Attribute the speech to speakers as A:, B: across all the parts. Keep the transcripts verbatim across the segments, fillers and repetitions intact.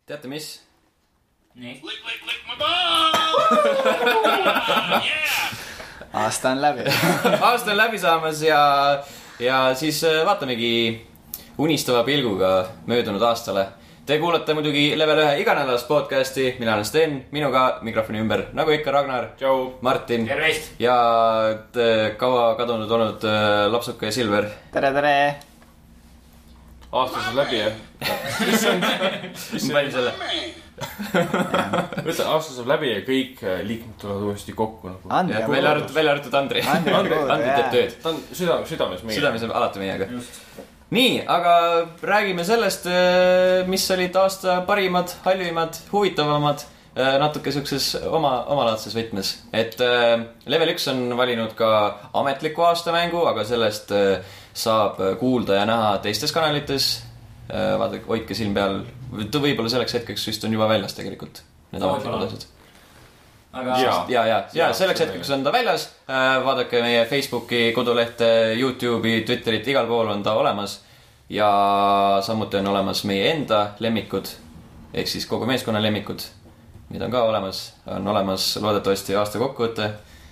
A: Teate mis?
B: Nii.
C: Lick, lick, lick my ball! Yeah!
D: Aasta on läbi.
A: Aasta on läbi saamas ja, ja siis vaatamegi unistava pilguga möödunud aastale. Te kuulate muidugi Level ühe iganädalas podcasti, mina olen Sten, minuga mikrofoni ümber, nagu ikka Ragnar,
B: Tšau.
A: Martin
B: Tervist.
A: ja kaua kadunud olnud Lapsuka ja Silver.
D: Tere, tere.
E: Aastas on läbi, jah?
A: Mis ma panin selle?
E: Võtta, aastas on läbi ja kõik liikmed tulevad uuesti kokku nagu.
D: Andri
A: Ja,
D: on
A: välja arvatud, välja arvatud Andri.
D: Andri on kuulda,
A: Andri teeb tööd.
E: Ta on süda, südames meie.
A: Südames on alati meiega.
B: Just.
A: Nii, aga räägime sellest, mis olid aasta parimad, halvimad, huvitavamad, natuke siukses oma, omalaadses võtmes. Et Level üks on valinud ka ametliku aastamängu, aga sellest saab kuulda ja näha teistes kanalites. Vaadake, hoidke silm peal. Võib-olla selleks hetkeks vist on juba väljas tegelikult. Need ametlikud asjad.
B: Aga...
A: Ja, ja, ja, ja selleks hetkeks on ta väljas. Vaadake meie Facebooki, kodulehte, YouTube'i, Twitterit, igal pool on ta olemas. Ja samuti on olemas meie enda lemmikud, ehk siis kogu meeskonna lemmikud, mida on ka olemas. On olemas loodetavasti aasta kokkuvõte.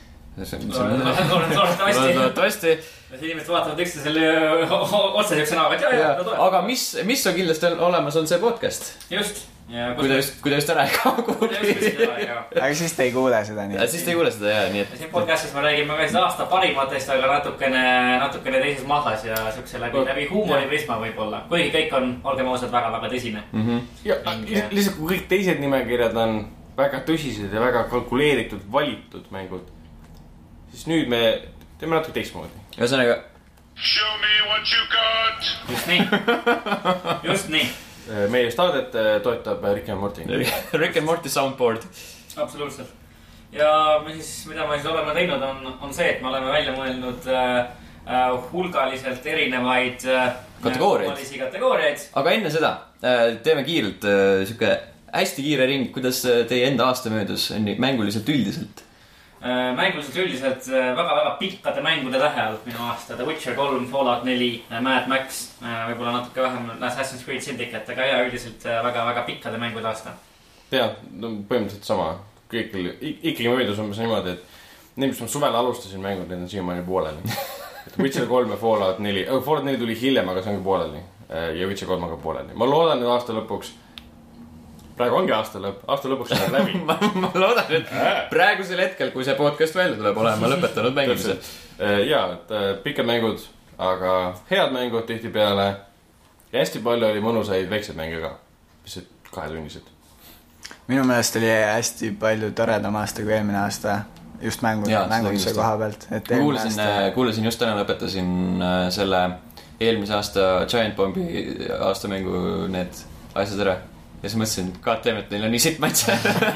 A: Loodetavasti.
B: Inimesed vaatavad üksteisele otse siukse näoga, et jah, jah, ta tuleb.
A: Aga mis, mis on kindlasti olemas, on see podcast.
B: Just.
A: Kui ta just, kui ta just ära ei kao kuhugi.
D: Aga siis te ei kuule seda nii.
A: Siis te ei kuule seda, jah. Nii et...
B: Siin podcastis me räägime ka siis aasta parimatest, aga natukene, natukene teises mahlas ja siukse läbi, läbi huumoriprisma võib-olla. Kuigi kõik on, olgem ausad, väga-väga tõsine.
E: Mm-hmm. Ja lihtsalt kui kõik teised nimekirjad on väga tõsised ja väga kalkuleeritud, valitud mängud, siis nüüd me teeme natuke teistmoodi.
A: Ühesõnaga...
C: Show me what you got!
B: Just nii. Just nii.
E: Meie staadet toetab Rick and Morty.
A: Rick and Morty soundboard.
B: Absoluutselt. Ja me siis, mida me siis oleme teinud, on, on see, et me oleme välja mõelnud äh, hulgaliselt erinevaid äh,
A: kategooriaid.
B: kategooriaid.
A: Aga enne seda äh, teeme kiirelt äh, siuke hästi kiire ring, kuidas teie enda aasta möödus mänguliselt üldiselt?
B: Äh, mänguliselt üldiselt väga-väga pikkade mängude tähe alt minu aasta. The Witcher kolm, Fallout neli, Mad Max, äh, võib-olla natuke vähem Assassin's Creed Syndicate, aga ja üldiselt väga-väga pikkade mängude aasta.
E: Ja, no, põhimõtteliselt sama. Kõikil, ikkagi möödus umbes niimoodi, et need, mis ma suvel alustasin mängud, need on siiamaani pooleli. Witcher kolm ja Fallout neli. Fallout neli tuli hiljem, aga see ongi pooleli. Ja Witcher kolm aga pooleli. Ma loodan, et aasta lõpuks praegu ongi aasta lõpp, aasta lõpuks on läbi.
A: ma, ma loodan, et praegusel hetkel, kui see podcast välja tuleb, olema lõpetanud mängimise.
E: Jaa, et pikad mängud, aga head mängud tihti peale. Ja hästi palju oli mõnusaid väikseid mänge ka, mis olid kahetunnised.
D: Minu meelest oli hästi palju toredam aasta kui eelmine aasta. Just mängud, mänguduse koha pealt.
A: Kuulasin, aasta... kuulasin just täna lõpetasin selle eelmise aasta Giant Bombi aastamängu need asjad ära. Ja siis mõtlesin, god damn, et neil on nii sitt matse.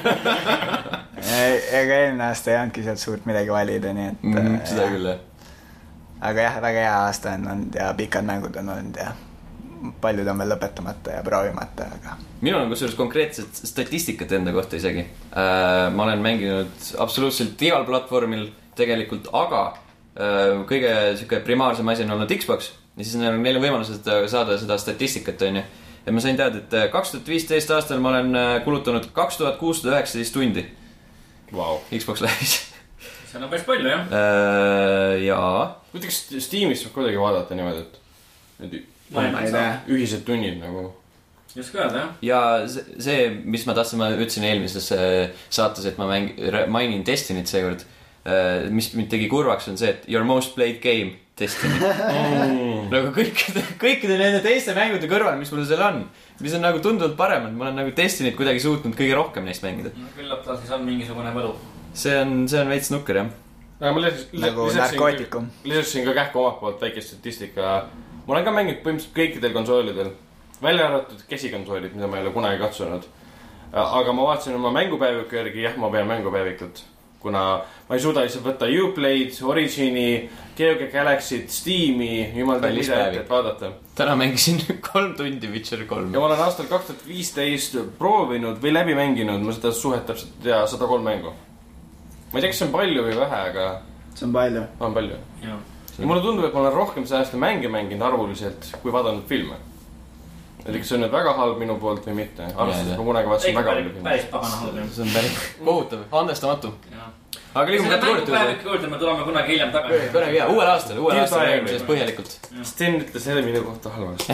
D: Ega eelmine aasta ei andki sealt suurt midagi valida, nii et...
A: Mm, seda küll, jah.
D: Aga jah, väga hea aasta on olnud ja pikad mängud on olnud ja paljud on veel lõpetamata ja proovimata, aga... Minul
A: on kusjuures konkreetset statistikat enda kohta isegi. Ma olen mänginud absoluutselt igal platvormil tegelikult, aga kõige siuke primaarsem asi on olnud Xbox. Ja siis neil on võimalused saada seda statistikat, on ju. Ja ma sain teada, et kaks tuhat viisteist aastal ma olen kulutanud kaks tuhat kuussada üheksateist tundi
E: wow.
A: Xbox Live'is.
B: See on päris palju, jah?
A: Äh, jaa.
E: Kuidas Steamis saab kuidagi vaadata niimoodi, et
B: ma ei tea.
E: Ühised tunnid nagu...
B: Just ka, jah?
A: Ja see, mis ma tahtsin, ma ütlesin eelmises saates, et ma mäng, mainin Destinyt seekord, mis mind tegi kurvaks on see, et your most played game Destiny. Mm. Nagu kõikide, kõikide nende teiste mängude kõrval, mis mul seal on, mis on nagu tunduvalt paremad. Ma olen nagu Destinyt kuidagi suutnud kõige rohkem neist mängida.
B: No, küllap ta siis on mingisugune võlu.
A: See on, see on veits nukker, jah.
E: Aga ma lisaks,
D: nagu narkootikum.
E: Lisasin ka kähku omalt poolt väikest statistika. Ma olen ka mänginud põhimõtteliselt kõikidel konsoolidel. Välja arvatud käsikonsoolid, mida ma ei ole kunagi katsunud. Aga ma vaatasin oma mängupäeviku järgi, jah, ma pean mängupäevikut. Kuna ma ei suuda lihtsalt võtta Uplay'd, Origini, G O G Galaxy't, Steam'i, jumal tead mida, et vaadata.
A: Täna mängisin kolm tundi Witcher kolm.
E: Ja ma olen aastal kaks tuhat viisteist proovinud või läbi mänginud, ma seda suhet täpselt tea sada kolm mängu. Ma ei tea, kas see on palju või vähe, aga...
D: See on palju.
E: On palju. Ja, ja mulle tundub, et ma olen rohkem see aasta mänge mänginud arvuliselt, kui vaadanud filme. et kas see on nüüd väga halb minu poolt või mitte. Arvestades ma kunagi vaatasin väga palju.
B: Päris pagana halb.
A: See on päris kohutav, andestamatu. Aga liigume
B: kätte päevik juurde, me tuleme kunagi hiljem tagasi.
A: Kunagi hea, uuel aastal, uuel aastal räägime sellest põhjalikult.
E: Sten ütles selle minu kohta halvasti.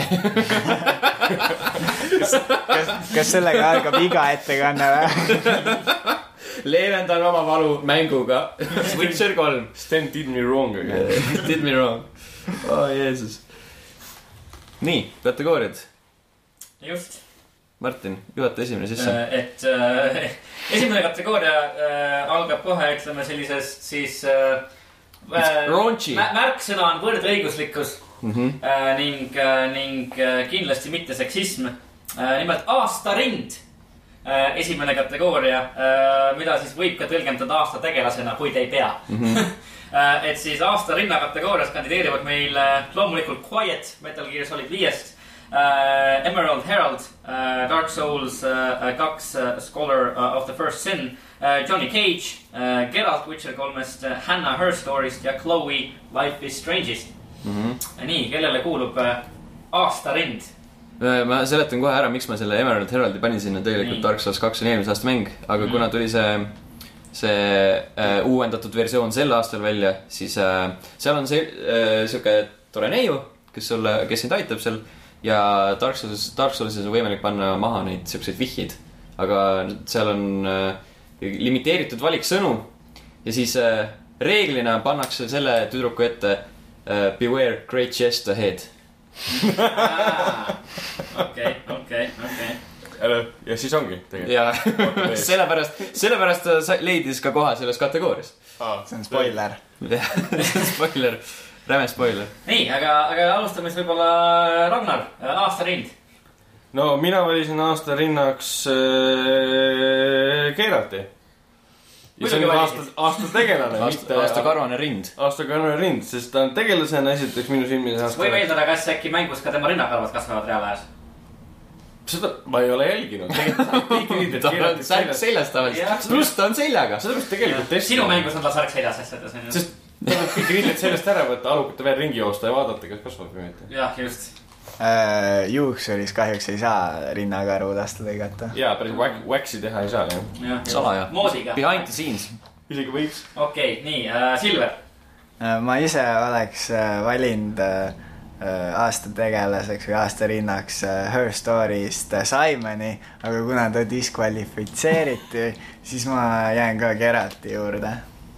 D: kas, kas sellega algab iga ettekanne või?
A: Leevendan oma valu mänguga. Witcher kolm.
E: Sten did me wrong again.
A: Did me wrong. Oh, Jeesus. Nii, kategooriad.
B: Just.
A: Martin, juhata esimene sisse.
B: Et äh, esimene kategooria äh, algab kohe, ütleme sellisest siis äh,
A: raunchy.
B: Märksõna on võrdõiguslikkus
A: mm-hmm.
B: äh, ning, äh, ning äh, kindlasti mitte seksism. Äh, nimelt aastarind. Äh, esimene kategooria, äh, mida siis võib ka tõlgendada aasta tegelasena, kuid ei pea. Mm-hmm. äh, et siis aastarinna kategoorias kandideerivad meil äh, loomulikult Quiet, Metal Gear Solid viiest. Uh, Emerald Herald, uh, Dark Souls uh, kaks, uh, Scholar uh, of the First Sin, uh, Johnny Cage, uh, Geralt Witcher kolmest, uh, Hannah Her Story'st ja Chloe Life is Strange'ist mm-hmm. Nii, kellele kuulub uh, aastarind?
A: Ma seletan kohe ära, miks ma selle Emerald Heraldi panin sinna. Tegelikult nii. Dark Souls kaks on eelmise aasta mäng. Aga mm. kuna tuli see, see uh, uuendatud versioon sel aastal välja, siis uh, seal on see uh, siuke tore neiu, kes, sulle, kes sind aitab seal. Ja Dark Souls, Dark Souls on võimalik panna maha neid siukseid vihjeid. Aga seal on äh, limiteeritud valik sõnu. Ja siis äh, reeglina pannakse selle tüdruku ette äh, Beware great chest ahead.
B: Okei, okei, okei.
E: Ja siis ongi tegelikult.
A: Ja sellepärast, sellepärast ta leidis ka koha selles kategoorias.
D: Ah, see on spoiler.
A: Spoiler. Räme spoiler.
B: Nii, aga, aga alustame siis võib-olla Ragnar, aastarind.
E: No mina valisin aastarinnaks äh, Geralti. Ja see on aasta, aasta tegelane.
A: Aasta, aasta karvane rind.
E: Aasta karvane rind, sest ta on tegelasena esiteks minu silmis aasta.
B: Või meeldada, kas äkki mängus ka tema rinnakarvad kasvavad reaalajas?
E: Seda ma ei ole jälginud.
A: Ta on seljas tavaliselt. Pluss ta on seljaga.
E: Seda peaks tegelikult testida.
B: Sinu mängus on ta sark seljas asjades.
E: Sest ta on kõik rinded sellest ära võtta, alukate veel ringi joosta ja vaadata, kas kasvab või mitte.
B: Jah, just.
D: Uh, Juuksuris kahjuks ei saa rinnakarvu lasta lõigata.
E: Jaa, päris waxi teha ei saa.
B: Ja,
A: salaja.
B: Moodiga.
A: Behind the scenes.
E: Isegi võiks.
B: Okei, okay, nii, uh, Silver.
D: Uh, ma ise oleks uh, valinud uh, aasta tegelaseks või aasta rinnaks uh, Her Story'st uh, Simoni, aga kuna ta diskvalifitseeriti, siis ma jään ka Geralti juurde.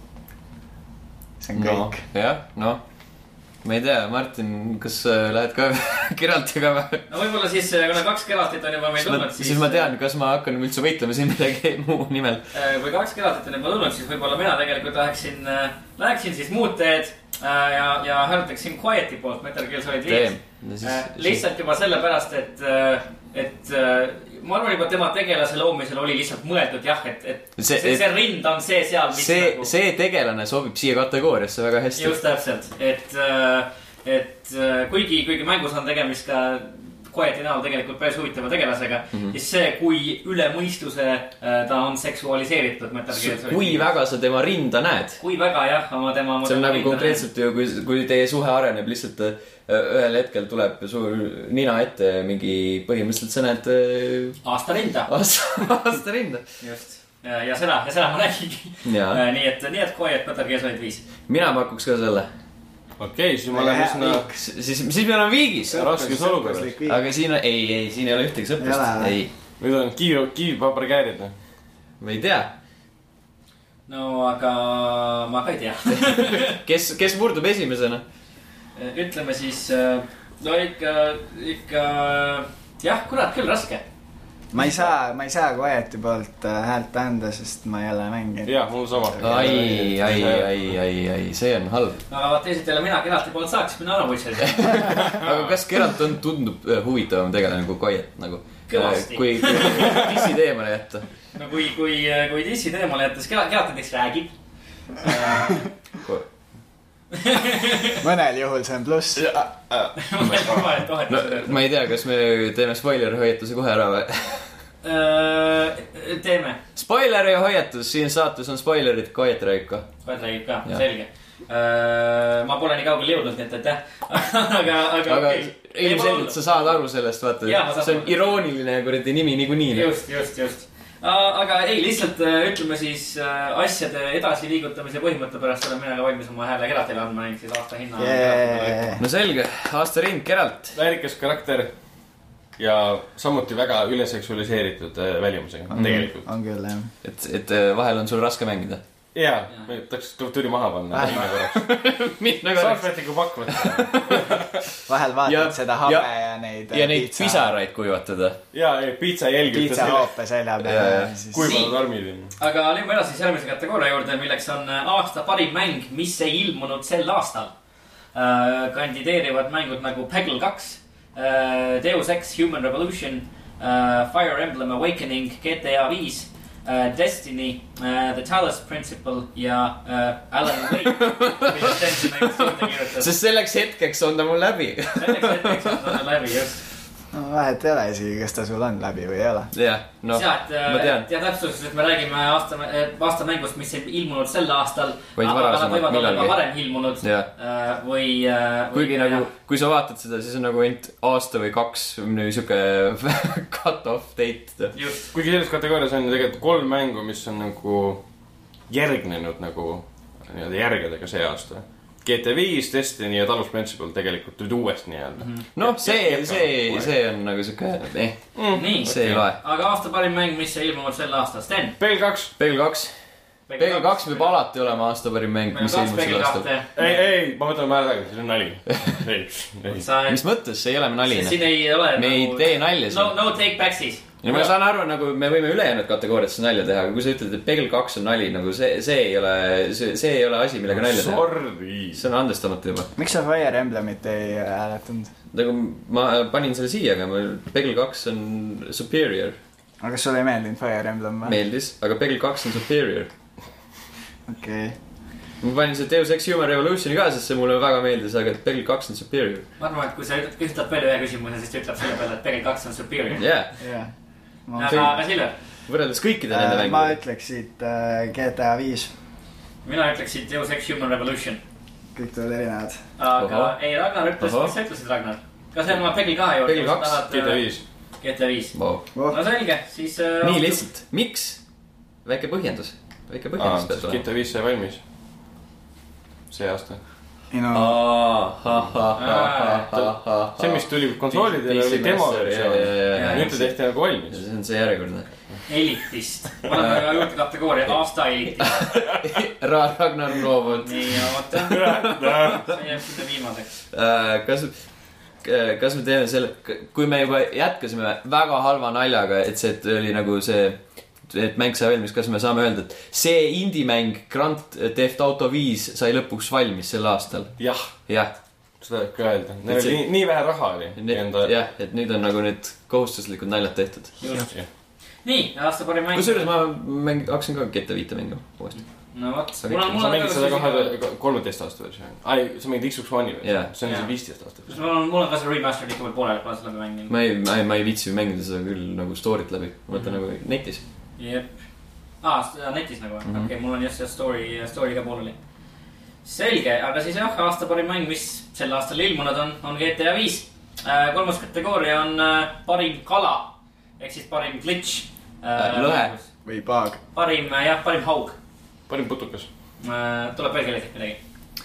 D: See on kõik.
A: No, jah, no. Ma ei tea, Martin, kas äh, lähed ka Geraltiga või?
B: No võib-olla siis, kuna kaks Geraltit on juba meil tulnud,
A: siis... Siis ma tean, kas ma hakkan üldse võitlema siin midagi muu nimel.
B: Kui kaks Geraltit on juba tulnud, siis võib-olla mina tegelikult läheksin, läheksin siis muud teed ja, ja hääletaksin Quieti poolt Metal Gear Solid viis. Lihtsalt juba sellepärast, et, et ma arvan juba tema tegelase loomisel oli lihtsalt mõeldud jah, et, et see, see, see rind on see seal, mis
A: see, nagu... see tegelane sobib siia kategooriasse väga hästi.
B: Just täpselt, et, et kuigi, kuigi mängus on tegemist ka Quieti näol tegelikult päris huvitava tegelasega, mm-hmm. siis see, kui üle mõistuse ta on seksualiseeritud Metal Gear Solid.
A: Kui väga sa tema rinda näed?
B: Kui väga jah, oma tema...
A: See on nagu konkreetselt ju, kui, kui teie suhe areneb lihtsalt ühel hetkel tuleb suur nina ette mingi põhimõtteliselt sa näed...
B: Aasta rinda.
A: Aasta, aasta rinda.
B: Just. Ja, ja seda, ja seda ma nägigi. Nii et, nii et Quiet Metal Gear Solid viis.
A: Mina pakuks ka selle.
E: Okei, okay, siis ma lähen sinna...
A: Siis, siis me oleme viigis.
E: Raskes olukorras.
A: Aga siin on... Ei, ei, siin ei ole ühtegi sõprust. Ei.
E: Nüüd on kiiv, kiivpaberkäärid.
A: Ma ei tea.
B: No, aga ma ka ei tea.
A: kes, kes murdub esimesena?
B: Ütleme siis... No ikka... Ikka... Jah, kurat, küll raske.
D: Ma ei saa, ma ei saa Quieti poolt häält anda, sest ma ei ole mänginud.
E: Jah, mul sama.
A: Ai, ai, ai, ai, ai, see on halb.
B: Aga vaat teised jälle mina Geralti poolt saaks, mina olen Witcheris.
A: Aga kas Geralt on tundub huvitavam tegelane kui Quiet? Nagu,
B: kõvasti.
A: Kui, kui dissi teemale jätta.
B: No kui, kui, kui dissi teemale jätta, siis Geralt näiteks räägib.
D: Mõnel juhul see on pluss.
A: No, ma ei tea, kas me teeme spoiler-hoiatuse kohe ära või?
B: Teeme.
A: Spoileri hoiatus, siin saates on spoilerid, Quiet räägib ka.
B: Quiet räägib ka, selge. ma pole nii kaugele jõudnud, nii et aitäh. aga, aga,
A: aga ilmselgelt sa saad aru sellest, vaata. See on irooniline kuradi nimi niikuinii.
B: Just, just, just. Aga ei, lihtsalt ütleme siis asjade edasi liigutamise põhimõtte pärast olen mina ka valmis oma hääle Geraltile andma ning siis aasta hinna.
D: Yeah.
A: No selge, aasta rind Geralt.
E: Väärikas karakter ja samuti väga üleseksualiseeritud välimusega
D: on,
E: tegelikult.
D: On küll, jah.
A: Et, et vahel on sul raske mängida.
E: Jaa, me tahaks tuli maha panna. Salvetiku pakk võtta.
D: Vahel vaatad ja, seda habe ja, ja neid
A: ja neid piitsa... pisaraid kuivatada.
E: Jaa, piitsa jälgib.
D: Piitsa hoope selja peale.
E: Kuivanud armid.
B: Aga liigume edasi järgmise kategooria juurde, milleks on aasta parim mäng, mis ei ilmunud sel aastal. Kandideerivad mängud nagu Peggle kaks, Deus Ex Human Revolution, Fire Emblem Awakening, G T A viis, Uh, Destiny, uh, The Talos Principle ja uh, Alan Wake.
A: Sest selleks hetkeks on ta mul läbi.
B: Selleks hetkeks on ta läbi, just.
D: No vahet ei ole isegi, kas ta sul on läbi või ei ole.
A: Jah, no
B: Sead,
A: ma tean.
B: Ja täpsustus, et me räägime aasta, aasta mängust, mis ei ilmunud sel aastal.
A: Vaid varasemalt
B: võivad olla ka varem ilmunud. Või,
A: kuigi või, nagu, kui sa vaatad seda, siis on nagu ainult aasta või kaks siuke cut-off date.
B: Just.
E: Kuigi selles kategoorias on tegelikult kolm mängu, mis on nagu järgnenud nagu järgedega see aasta. G T A viis, Destiny ja Talos Principle tegelikult nüüd uuesti nii-öelda.
A: No see, see, see on nagu siuke eh,
B: mm, nii,
A: see ei lae.
B: Aga aasta parim mäng, mis ei ilmunud sel aastal, Sten?
E: Peggle kaks.
A: Peggle kaks. Peggle kaks võib alati olema aasta parim mäng, mis ei ilmunud sel aastal.
E: Ei, ei, ma võtan määr tagasi, see on nali.
A: Mis mõttes, see ei ole naline?
B: Siin ei ole
A: me ei tee nalja
B: siin. No, no take back siis.
A: Ja ma saan aru, nagu me võime ülejäänud kategooriatesse nalja teha, aga kui sa ütled, et Peggle kaks on nali, nagu see, see ei ole, see, see ei ole asi, millega nalja teha.
E: Sorry.
A: See on andestamata juba.
D: Miks sa Fire Emblemit ei hääletanud?
A: Nagu ma panin selle siia, aga Peggle kaks on superior.
D: Aga kas sulle ei meeldinud Fire Emblem või?
A: Meeldis, aga Peggle kaks on superior.
D: Okei.
A: Ma panin see Deus Ex Human Revolutioni ka, sest see mulle väga meeldis, aga Peggle kaks on superior.
B: Ma arvan, et kui sa ütled palju ühe küsimuse, siis ta ütleb selle peale, et Peggle kaks on superior.
A: Yeah.
D: Yeah.
B: Aga, aga Silver?
A: Võrreldes kõikide nende mängudega.
D: Ma ütleks siit uh, G T A viis.
B: Mina ütleks siit Deus Ex Human Revolution.
D: Kõik tulevad erinevad.
B: Aga Oho. ei, Ragnar ütles, mis sa ütlesid, Ragnar? Kas see on oma Peggle kahe juurde?
A: Peggle kaks,
E: G T A viis.
B: G T A viis.
A: Wow.
B: No selge, siis... Uh,
A: Nii lihtsalt. Miks? Väike põhjendus. Väike põhjendus peab olema.
E: G T A viis sai valmis. See aasta.
D: No.
E: See, mis tuli konsoolidele, oli demo. Nüüd ta tehti nagu valmis.
A: See on see järjekordne.
B: Elitist. Ma olen väga juurde kategooria aasta elitist.
A: Ragnar Noovod.
B: Nii, oota. See jääb seda viimaseks.
A: Kas, kas me teeme selle, kui me juba jätkasime väga halva naljaga, et see et oli nagu see... et mäng sai valmis, kas me saame öelda, et see indie-mäng Grand Theft Auto viis sai lõpuks valmis sel aastal?
E: Jah.
A: Jah.
E: Seda võib ka öelda. Neil oli nii, nii vähe raha oli.
A: Enda... Jah, et nüüd on nagu need kohustuslikud naljad tehtud.
B: Just. Nii, aasta parim mäng.
A: Kusjuures ma mäng, hakkasin ka G T A viis mängima uuesti.
B: No võt.
E: Sa mängid seda kahe kolmeteist aasta versioon. Ai, sa mängid Xbox One'i versioon. Yeah. See on see viisteist aasta versioon.
B: Mul on ka see remastered ikka veel poolel, kui ma seda mängin.
A: Ma ei, ma ei, ma ei viitsi mängida seda küll nagu story't läbi. Ma võtan mm-hmm. nagu netis.
B: Jep. Aa, netis nagu. Mm-hmm. Okei, okay, mul on just see story, story ka pooleli. Selge, aga siis jah, aasta parim mäng, mis sel aastal ilmunud on, on G T A viis. Kolmas kategooria on parim kala. Ehk siis parim glitch.
A: Lõhe.
D: Või paag.
B: Parim, jah, parim haug.
E: Parim putukas.
B: Tuleb veel kellelgi midagi.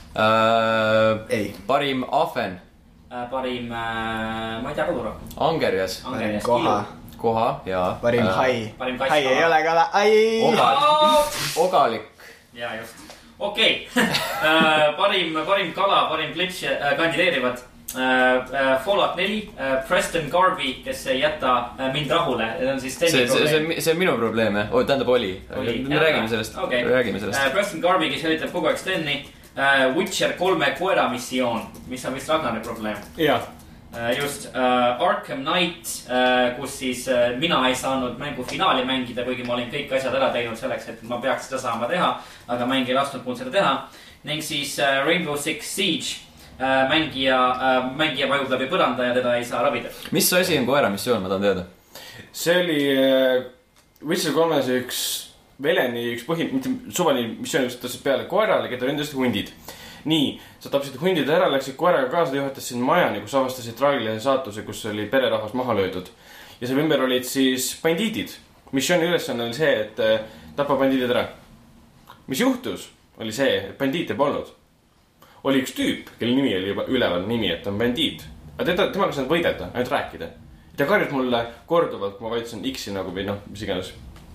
A: Uh,
D: ei.
A: Parim ahven.
B: Uh, parim, uh, ma ei tea, rudura.
A: Angerjas.
B: Angerjas.
D: Koha.
A: Koha, jaa.
D: Parim uh, hai.
B: Parim
D: hai ei ole kala. Ai!
A: Ogalik. Ogalik.
B: Jaa, just. Okei. Okay. uh, parim, parim kala, parim glitch uh, kandideerivad. Uh, uh, Fallout neli, uh, Preston Garvey, kes ei jäta uh, mind rahule. See on siis
A: see, see, see, see on minu probleem, jah. Oh, tähendab oli.
B: oli.
A: Me räägime sellest.
B: Okay.
A: Räägime sellest.
B: Uh, Preston Garvey, kes jälitab kogu aeg Steni. Uh, Witcher kolme koera missioon, mis on vist Ragnari probleem.
E: Jah.
B: Uh, just uh, Arkham Knight, uh, kus siis uh, mina ei saanud mängu finaali mängida, kuigi ma olin kõik asjad ära teinud selleks, et ma peaks seda saama teha, aga mäng ei lasknud mul seda teha. Ning siis uh, Rainbow Six Siege. Mängija, mängija vajub läbi põranda ja teda ei saa ravida.
A: Mis asi on koera missioon, ma tahan teada?
E: See oli Witcher kolmes üks Veleni üks põhi, mitte suvaline missioon, kus tõstas peale koerale, keda ründasid hundid. nii, sa tapsid hundid ära, läksid koeraga kaasa, juhatasid majani, kus avastasid traagilise saatuse, kus oli pererahvas maha löödud. Ja seal ümber olid siis bandiidid. Missiooni ülesanne oli see, et tapa bandiidid ära. Mis juhtus, oli see, et bandiite polnud. Oli üks tüüp, kelle nimi oli juba üleval nimi, et on bandiid. Aga teda, temaga saanud võidelda, ainult rääkida. Ta karjus mulle korduvalt, kui ma vaidsin X-i nagu või noh, mis iganes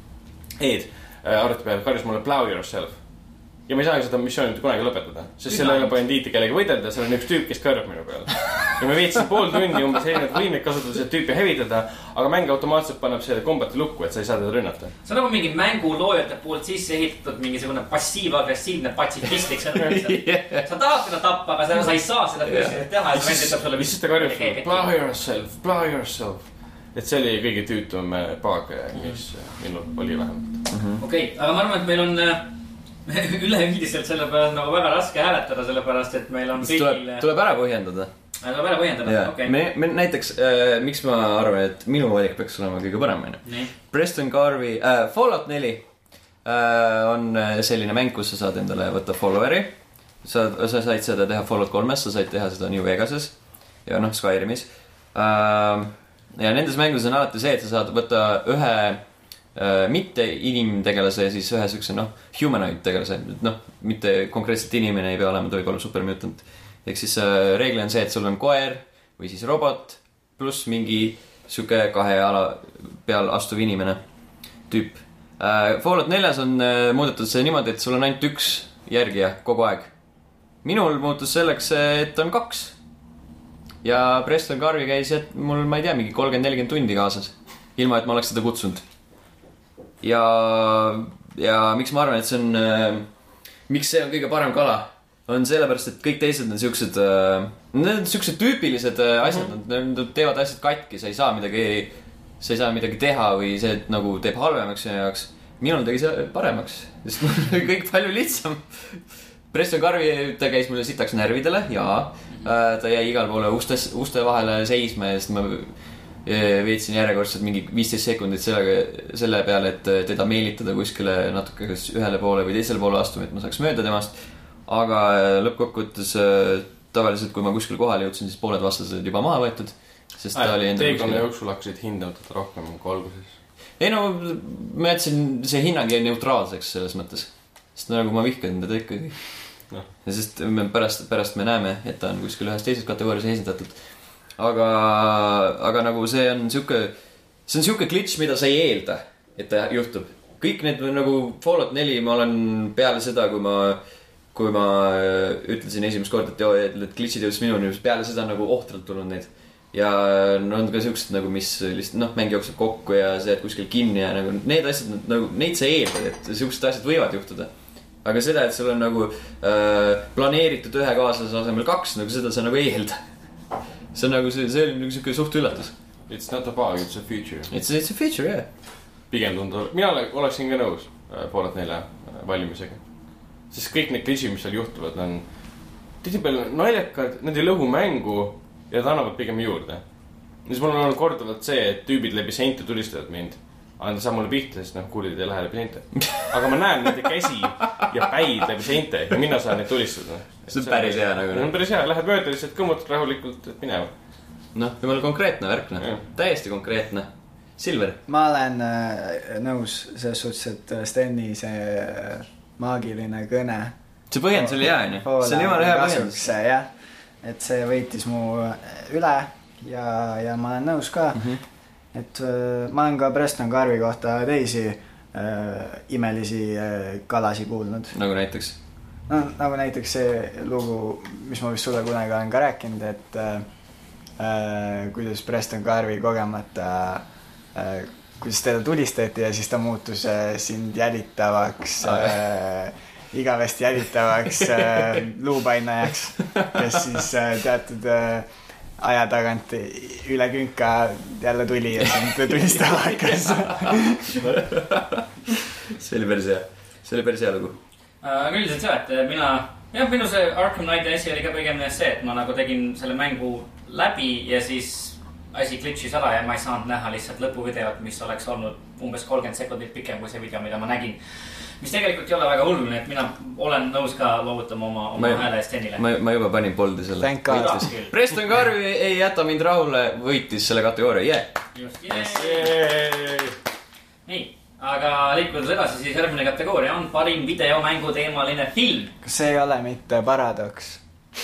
E: Eed äh, arvuti peal, karjus mulle plow yourself. Ja ma ei saa seda missiooni kunagi lõpetada, sest selle ei ole bandiiti kellegi võidelda, seal on üks tüüp, kes karjub minu peale. Ja me veetsin pool tundi umbes erinevad võimeid kasutada seda tüüpi hävitada, aga mäng automaatselt paneb selle kombati lukku, et sa ei saa teda rünnata.
B: See on nagu mingi mänguloojate poolt sisse ehitatud mingisugune passiiv-agressiivne patsifistlik. Sa tahad seda tappa, aga sa ei saa seda füüsiliselt teha.
E: Mis ta karjub sulle? Plow yourself, plow yourself. Et see oli kõige tüütum paag, mis minul oli vähemalt.
B: Okei, aga ma arvan, et meil on üleüldiselt selle pärast nagu väga raske hääletada, sellepärast, et meil on kõigil...
A: Tuleb, tuleb ära põhjendada.
B: Tuleb ära põhjendada, okei. Okay.
A: Me, me, näiteks, äh, miks ma arvan, et minu valik peaks olema kõige parem. Preston Garvey, äh, Fallout neli äh, on selline mäng, kus sa saad endale võtta followeri. Sa, sa said seda teha Fallout kolmes, sa said teha seda New Vegases ja noh, Skyrimis. Äh, ja nendes mängus on alati see, et sa saad võtta ühe Uh, mitte inimtegelase ja siis ühe sükse, noh, humanoid tegelase, noh, mitte konkreetselt inimene ei pea olema, tohib olla supermutant. Ehk siis uh, reegli on see, et sul on koer või siis robot pluss mingi süke kahe ala peal astuv inimene tüüp. Uh, Fallout neljas on uh, muudetud see niimoodi, et sul on ainult üks järgija kogu aeg. Minul muutus selleks, et on kaks. Ja Preston Garvey käis, et mul, ma ei tea, mingi kolmkümmend nelikümmend tundi kaasas. Ilma, et ma oleks seda kutsunud. Ja, ja miks ma arvan, et see on äh, miks see on kõige parem kala on sellepärast, et kõik teised on siuksed äh, need on siuksed tüüpilised äh, asjad mm-hmm. Nad teevad asjad katki, sa ei saa midagi sa ei saa midagi teha või see nagu teeb halvemaks sinu jaoks. Minul tegi see paremaks, sest mul oli kõik palju lihtsam. Preston Garvey, ta käis mulle sitaks närvidele ja äh, ta jäi igal poole uste, uste vahele seisma ja sest ma veetsin järjekordselt mingi viisteist sekundit sellega, selle peale, et teda meelitada kuskile natuke ühele poole või teisele poole astuma, et ma saaks mööda temast. Aga lõppkokkuvõttes tavaliselt, kui ma kuskil kohale jõudsin, siis pooled vastased juba maha võetud. Sest ta oli
E: teekonna jooksul hakkasid hindavad rohkem kui alguses.
A: Ei no, ma jätsin see hinnang jäi neutraalseks selles mõttes. Sest nagu ma vihkan teda ikkagi no. Sest me pärast, pärast me näeme, et ta on kuskil ühes teises kategoorias esindatud. Aga, aga nagu see on siuke, see on siuke glitch, mida sa ei eelda, et ta juhtub. Kõik need nagu Fallout neli, ma olen peale seda, kui ma, kui ma ütlesin esimest kord, et, joo, et glitchid jõudis minuni, peale seda nagu ohtralt tulnud neid. Ja no, on ka siuksed nagu, mis lihtsalt, noh, mäng jookseb kokku ja see, et kuskil kinni ja nagu need asjad, nagu neid sa eeldad, et siuksed asjad võivad juhtuda. Aga seda, et sul on nagu äh, planeeritud ühe kaaslase asemel kaks, nagu seda sa nagu ei eelda. See on nagu, see, see oli nagu suht üllatus.
E: It's not a bug, it's a feature.
A: It's, it's a feature, jah. Yeah.
E: Pigem tundub, mina oleksin ka nõus Fallout nelja valmimisega. Sest kõik need glitchid, mis seal juhtuvad, on tihtipeale naljakad, need ei lõhu mängu ja ta annavad pigem juurde. Siis mul on olnud korduvalt see, et tüübid läbi seinte tulistavad mind. Aga ta saab mulle pihta, sest noh, kuulid ei lähe läbi seinte. Aga ma näen nende käsi ja päid läbi seinte ja minna saan neid tulistada.
A: See on päris hea nagu.
E: See on päris hea, lähed mööda lihtsalt kõmmutad rahulikult, et minema.
A: Noh, jumala konkreetne värk, noh. Täiesti konkreetne. Silver.
D: Ma olen äh, nõus selles suhtes, et Steni see maagiline kõne.
A: See põhjendus oli hea, ne? See on jumala hea põhjendus.
D: Jah, et see võitis mu üle ja, ja ma olen nõus ka. Mm-hmm. Et äh, ma olen ka Preston Garvey kohta teisi äh, imelisi äh, kalasi kuulnud.
A: Nagu näiteks?
D: No, nagu näiteks see lugu, mis ma vist sulle kunagi olen ka rääkinud, et äh, äh, kuidas Preston Garvey kogemata äh, kuidas teda tulistati ja siis ta muutus äh, sind jälitavaks äh, igavesti jälitavaks äh, luupainajaks, kes siis äh, teatud äh, aja tagant üle künka jälle tuli ja sind tulistama hakkas.
A: See oli päris hea. See oli päris hea lugu.
B: Aga üldiselt see, et mina, jah, minu see Arkham Knight asi oli ka pigem see, et ma nagu tegin selle mängu läbi ja siis asi glitch'is ära ja ma ei saanud näha lihtsalt lõpuvideot, mis oleks olnud umbes kolmkümmend sekundit pikem kui see video, mida ma nägin. Mis tegelikult ei ole väga hull, nii et mina olen nõus ka loovutama oma, oma ma, hääle Stenile.
A: Ma, ma juba panin poldi selle.
D: Thank God.
A: Preston Garvey ei jäta mind rahule, võitis selle kategooria, yeah.
B: Just, yeah. Nii, aga liikudes edasi, siis järgmine kategooria on parim videomängu teemaline film.
D: Kas see ei ole mitte Paradox?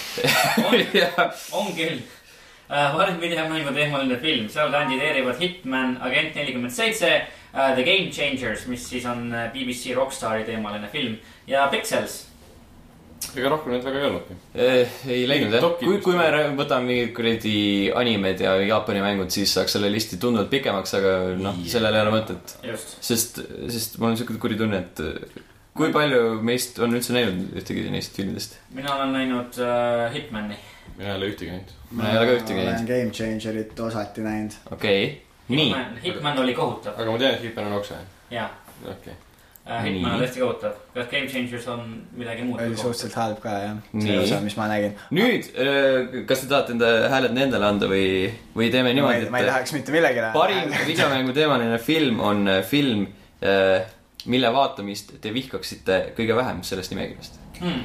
B: on, on küll. Uh, parim videomängu teemaline film, seal kandideerivad Hitman, Agent nelikümmend seitse, uh, The Game Changers, mis siis on B B C Rockstari teemaline film ja Pixels.
E: Ega rohkem need väga ei olnudki.
A: Eh, ei läinud, jah. Kui, kui me võtame mingid kuradi animed ja Jaapani mängud, siis saaks selle listi tunduvalt pikemaks, aga noh, sellel ei ole mõtet. Sest, sest mul on selline kuri tunne, et kui palju meist on üldse näinud ühtegi neist filmidest?
B: Mina olen näinud uh, Hitmani.
E: Mina ei ole ühtegi näinud.
A: Mina ei ole ka ühtegi näinud.
D: Olen Game Changerit osati näinud.
A: Okei, okay. Nii.
B: Hitman, Hitman oli kohutav.
E: Aga ma tean, et Hitman on oksa.
B: Jaa.
E: Okay.
B: Uh, Hitman on tõesti kohutav. Kas Game Changers on midagi muud?
D: Oli suhteliselt halb ka, jah. See osa, mis ma nägin.
A: Nüüd, kas te tahate enda hääled nendele anda või, või teeme niimoodi,
D: et... Ma ei tahaks mitte millegile.
A: Parim videomängu teemaline film on film, mille vaatamist te vihkaksite kõige vähem sellest nimekirjast. Hmm.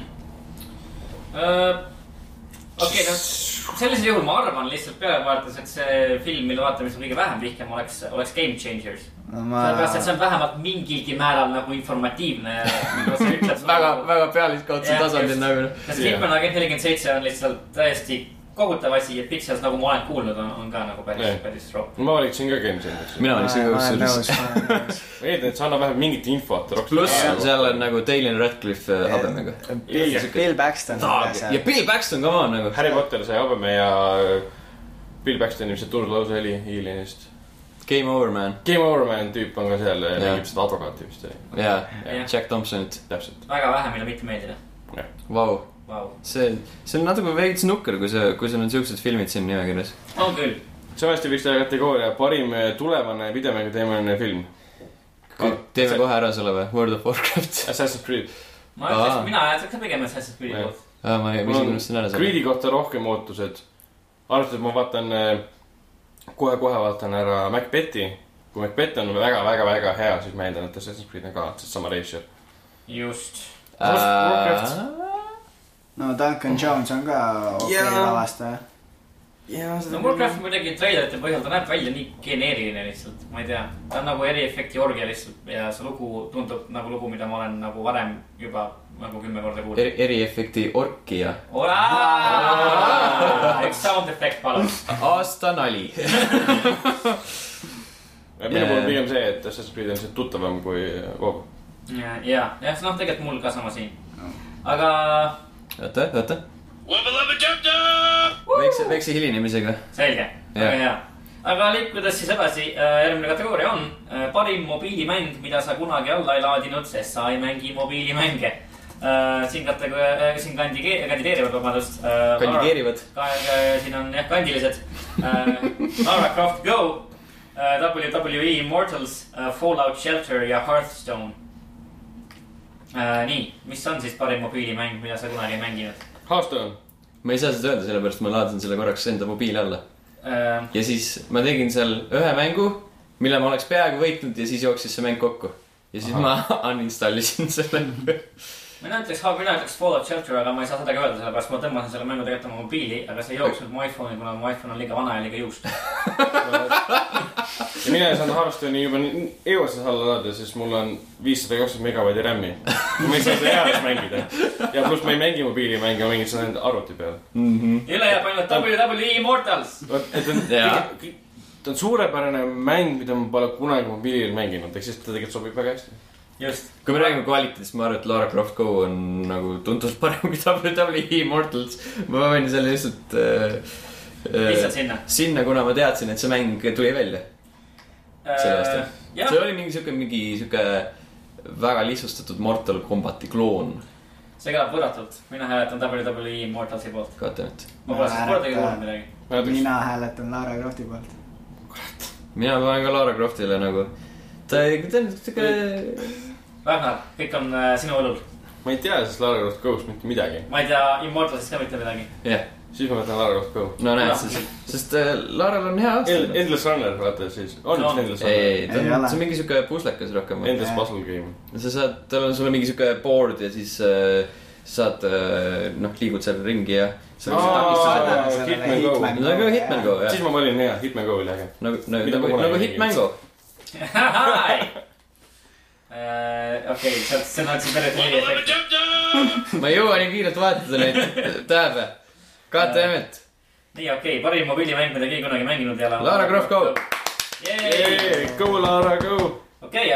A: Uh...
B: Okei, okay, no sellisel juhul ma arvan lihtsalt peale vaadates, et see film, mille vaatamist on kõige vähem vihkem, oleks, oleks Game Changers. No ma... Sellepärast, et see on vähemalt mingilgi määral nagu informatiivne.
A: väga, väga pealiskaudse tasandil nagu.
B: Sest Hitman Agent nelikümmend seitse on lihtsalt täiesti kohutav asi, et Pixels, nagu ma olen kuulnud, on, on ka nagu päris, päris ropp.
E: Ma valiksin ka Game Changers.
A: Mina valiksin ka
D: nõus.
E: Ma eeldan, et sa annab vähem mingit infot.
A: Pluss seal on nagu Daniel Radcliffe habemega.
D: Bill, Bill Paxton.
A: Ja Bill Paxton ka maa nagu.
E: Harry Potter sai habeme ja Bill Paxton ilmselt tundnud lausa heli Alienist.
A: Game Over Man.
E: Game Over Man tüüp on ka seal ja nägib seda advokaati vist.
A: Jaa, Jack Thompsonit.
E: Täpselt.
B: Väga vähe, mille mitte meeldida.
A: Vau.
B: Wow.
A: See, see on natuke veits nukker, kui see, kui see on siuksed filmid siin nimekirjas.
B: On küll.
E: Samasti võiks teha kategooria parim tulevane videomängu teemaline film.
A: Teeme kohe ära selle või? World of Warcraft.
E: Assassin's Creed.
B: Ma ütleks, mina jätaks ka pigem Assassin's Creed poolt.
A: Ma ei mõistin ära selle.
E: Creed'i kohta rohkem ootused. Arvatud, et ma vaatan, kohe-kohe vaatan ära Macbethi. Kui Macbeth on väga, väga, väga hea, siis ma eeldan, et Assassin's Creed on ka sama ratio.
B: Just.
E: Warcraft.
D: No Duncan Jones on ka okei okay lavastaja.
B: No Warcraft muidugi trailerite põhjal ta näeb välja nii geneeriline lihtsalt. Ma ei tea, ta on nagu eriefekti orgia lihtsalt ja see lugu tundub nagu lugu, mida ma olen nagu varem juba nagu kümme korda kuulnud.
A: Eri, eriefekti orkia.
B: Üks sound effect palun.
A: Aasta nali.
E: Minu puhul pigem see, et Assassin's Creed on see tuttavam kui WoW.
B: Ja, ja, ja noh, tegelikult mul ka sama siin. Aga...
A: Oota, oota. Väikse, väikse hilinemisega.
B: Selge, väga hea. Aga liikudes siis edasi, järgmine kategooria on parim mobiilimäng, mida sa kunagi alla ei laadinud, sest sa ei mängi mobiilimänge. Siin, kategooria, siin kandideerivad, vabandust.
A: Kandideerivad.
B: Siin on jah, kandilised. Lara Croft Go, W W E Immortals, Fallout Shelter ja Hearthstone. Nii, mis on siis parim mobiilimäng, mida sa kunagi ei mänginud?
E: Hearthstone.
A: Ma ei saa seda öelda, sellepärast ma laadin selle korraks enda mobiili alla. Ja siis ma tegin seal ühe mängu, mille ma oleks peaaegu võitnud ja siis jooksis see mäng kokku. Ja siis Aha. ma uninstallisin selle.
B: Mina ütleks, mina ütleks Fallout Shelter, aga ma ei saa sedagi öelda, sellepärast ma tõmbasin selle mängu tegelikult oma mobiili, aga see jooksnud mu iPhone'i, kuna mu iPhone on liiga vana ja liiga juust.
E: Ja mina ei saanud Hearthstone'i juba eosas alla laada, sest mul on viissada kakskümmend megabaiti RAM-i. Ma ei saa seda eas mängida. Ja pluss ma ei mängi mobiilimängi, ma mängin seda enda arvuti peal.
A: Mm-hmm.
B: Üle jääb ainult W W E Immortals.
E: Ta on suurepärane mäng, mida ma pole kunagi mobiilil mänginud, ehk siis ta tegelikult sobib väga hästi.
B: Just.
A: Kui me räägime kvaliteedist, ma arvan, et Lara Croft Go on nagu tuntus parem kui W W E Immortals. Ma võin selle lihtsalt äh,
B: lihtsalt sinna.
A: Sinna, kuna ma teadsin, et see mäng tuli välja. Selle aasta. Äh, see oli mingi siuke, mingi siuke väga lihtsustatud Mortal Kombati kloon.
B: See kõlab võratult. Mina hääletan W W E Immortalsi poolt.
A: Kaotanut.
B: Ma pole siis kordagi kuulnud midagi.
D: Mina hääletan Lara Crofti poolt.
A: Kurat. Mina panen ka Lara Croftile nagu... Ta ei, ta on siuke...
B: Ragnar, kõik on äh, sinu õlul.
E: Ma ei tea, sest Lara Croft Go'st mitte midagi.
B: Ma ei tea Immortalsist ka mitte midagi.
A: Jah. Yeah.
E: siis ma võtan Lara Croft Go.
A: no näed siis, sest äh, Laral on hea aasta.
E: Endless Runner, vaata siis. On
B: no.
E: vist Endless
A: ei,
E: Runner?
A: ei, ta on, see on mingi siuke puslekas rohkem.
E: Endless puzzle game.
A: sa saad, tal on sulle mingi siuke board ja siis äh, saad, äh, noh, liigud seal ringi ja
E: Aa, Hitman Go.
A: nagu Hitman Go, jah.
E: Siis ma valin hea, Hitman Go oli äge.
A: Nagu, nagu, nagu Hitman Go.
B: Okei, see on otsi päris heli efekti.
A: ma ei jõua nii kiirelt vahetada neid tääbe. God damn it.
B: Nii, okei, parim mobiilimäng, mida keegi kunagi mänginud ei ole.
A: Lara Croft Go.
E: Yay, go Lara Go.
B: Okei,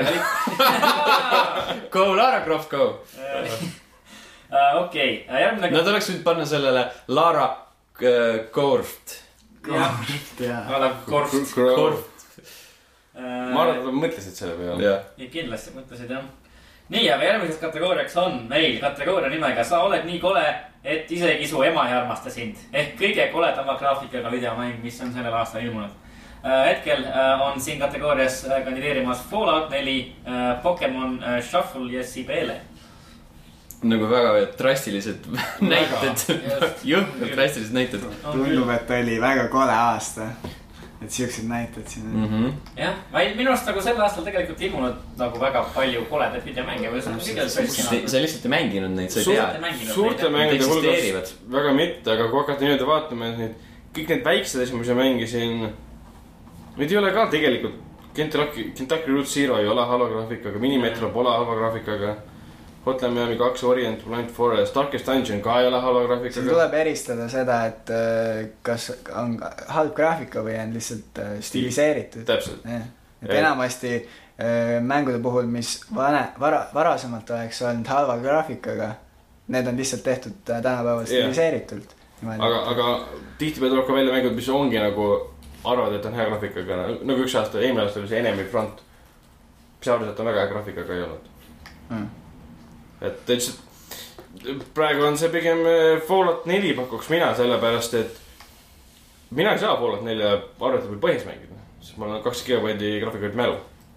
B: aga...
A: Go Lara Croft Go.
B: Okei, järgmine...
A: Nad oleks võinud panna sellele Lara Croft.
D: Croft, jaa.
B: Lara Croft.
A: Croft.
E: Ma arvan, et nad mõtlesid selle peale.
A: Ja.
B: Kindlasti mõtlesid, jah. Nii, aga järgmiseks kategooriaks on meil kategooria nimega Sa oled nii kole, et isegi su ema ei armasta sind. Ehk kõige koledama graafikaga videomäng, mis on sellel aastal ilmunud. Hetkel on siin kategoorias kandideerimas Fallout neli, Pokemon Shuffle ja Sibele.
A: Nagu väga drastilised näited. Jõhkrad drastilised näited.
D: Tundub, et oli väga kole aasta. Et siuksed näited siin
A: mm. -hmm.
B: jah, minu arust nagu sel aastal tegelikult ilmunud nagu väga palju koledaid videomänge.
A: Sa lihtsalt ei mänginud neid, sa ei tea.
E: Suurte mängide hulgas väga mitte, aga kui hakata niimoodi vaatama, et neid, kõik need väiksed asjad, mis ma mängisin, need ei ole ka tegelikult. Kentucky, Kentucky Route Zero ei ole halograafikaga, Minimetro pole halograafikaga. Hotline Miami kaks, Orient, Blind Forest, Darkest Dungeon ka ei ole halograafikaga.
D: Siin tuleb eristada seda, et kas on halb graafika või on lihtsalt stiliseeritud.
E: Täpselt.
D: Et enamasti mängude puhul, mis vane, vara, varasemalt oleks olnud halva graafikaga, need on lihtsalt tehtud tänapäeval stiliseeritult.
E: Yeah. Aga, aga tihti pead rohkem välja mängud, mis ongi nagu arvad, et on hea graafikaga. Nagu üks aasta, eelmine aasta oli see Enemy Front. Mis arvad, et on väga hea graafikaga ei olnud. Hmm. Et lihtsalt praegu on see pigem Fallout neli pakuks mina sellepärast, et mina ei saa Fallout neli arvatabli põhjas mängida, sest mul on kaks gigabaiti graafikaardi mälu.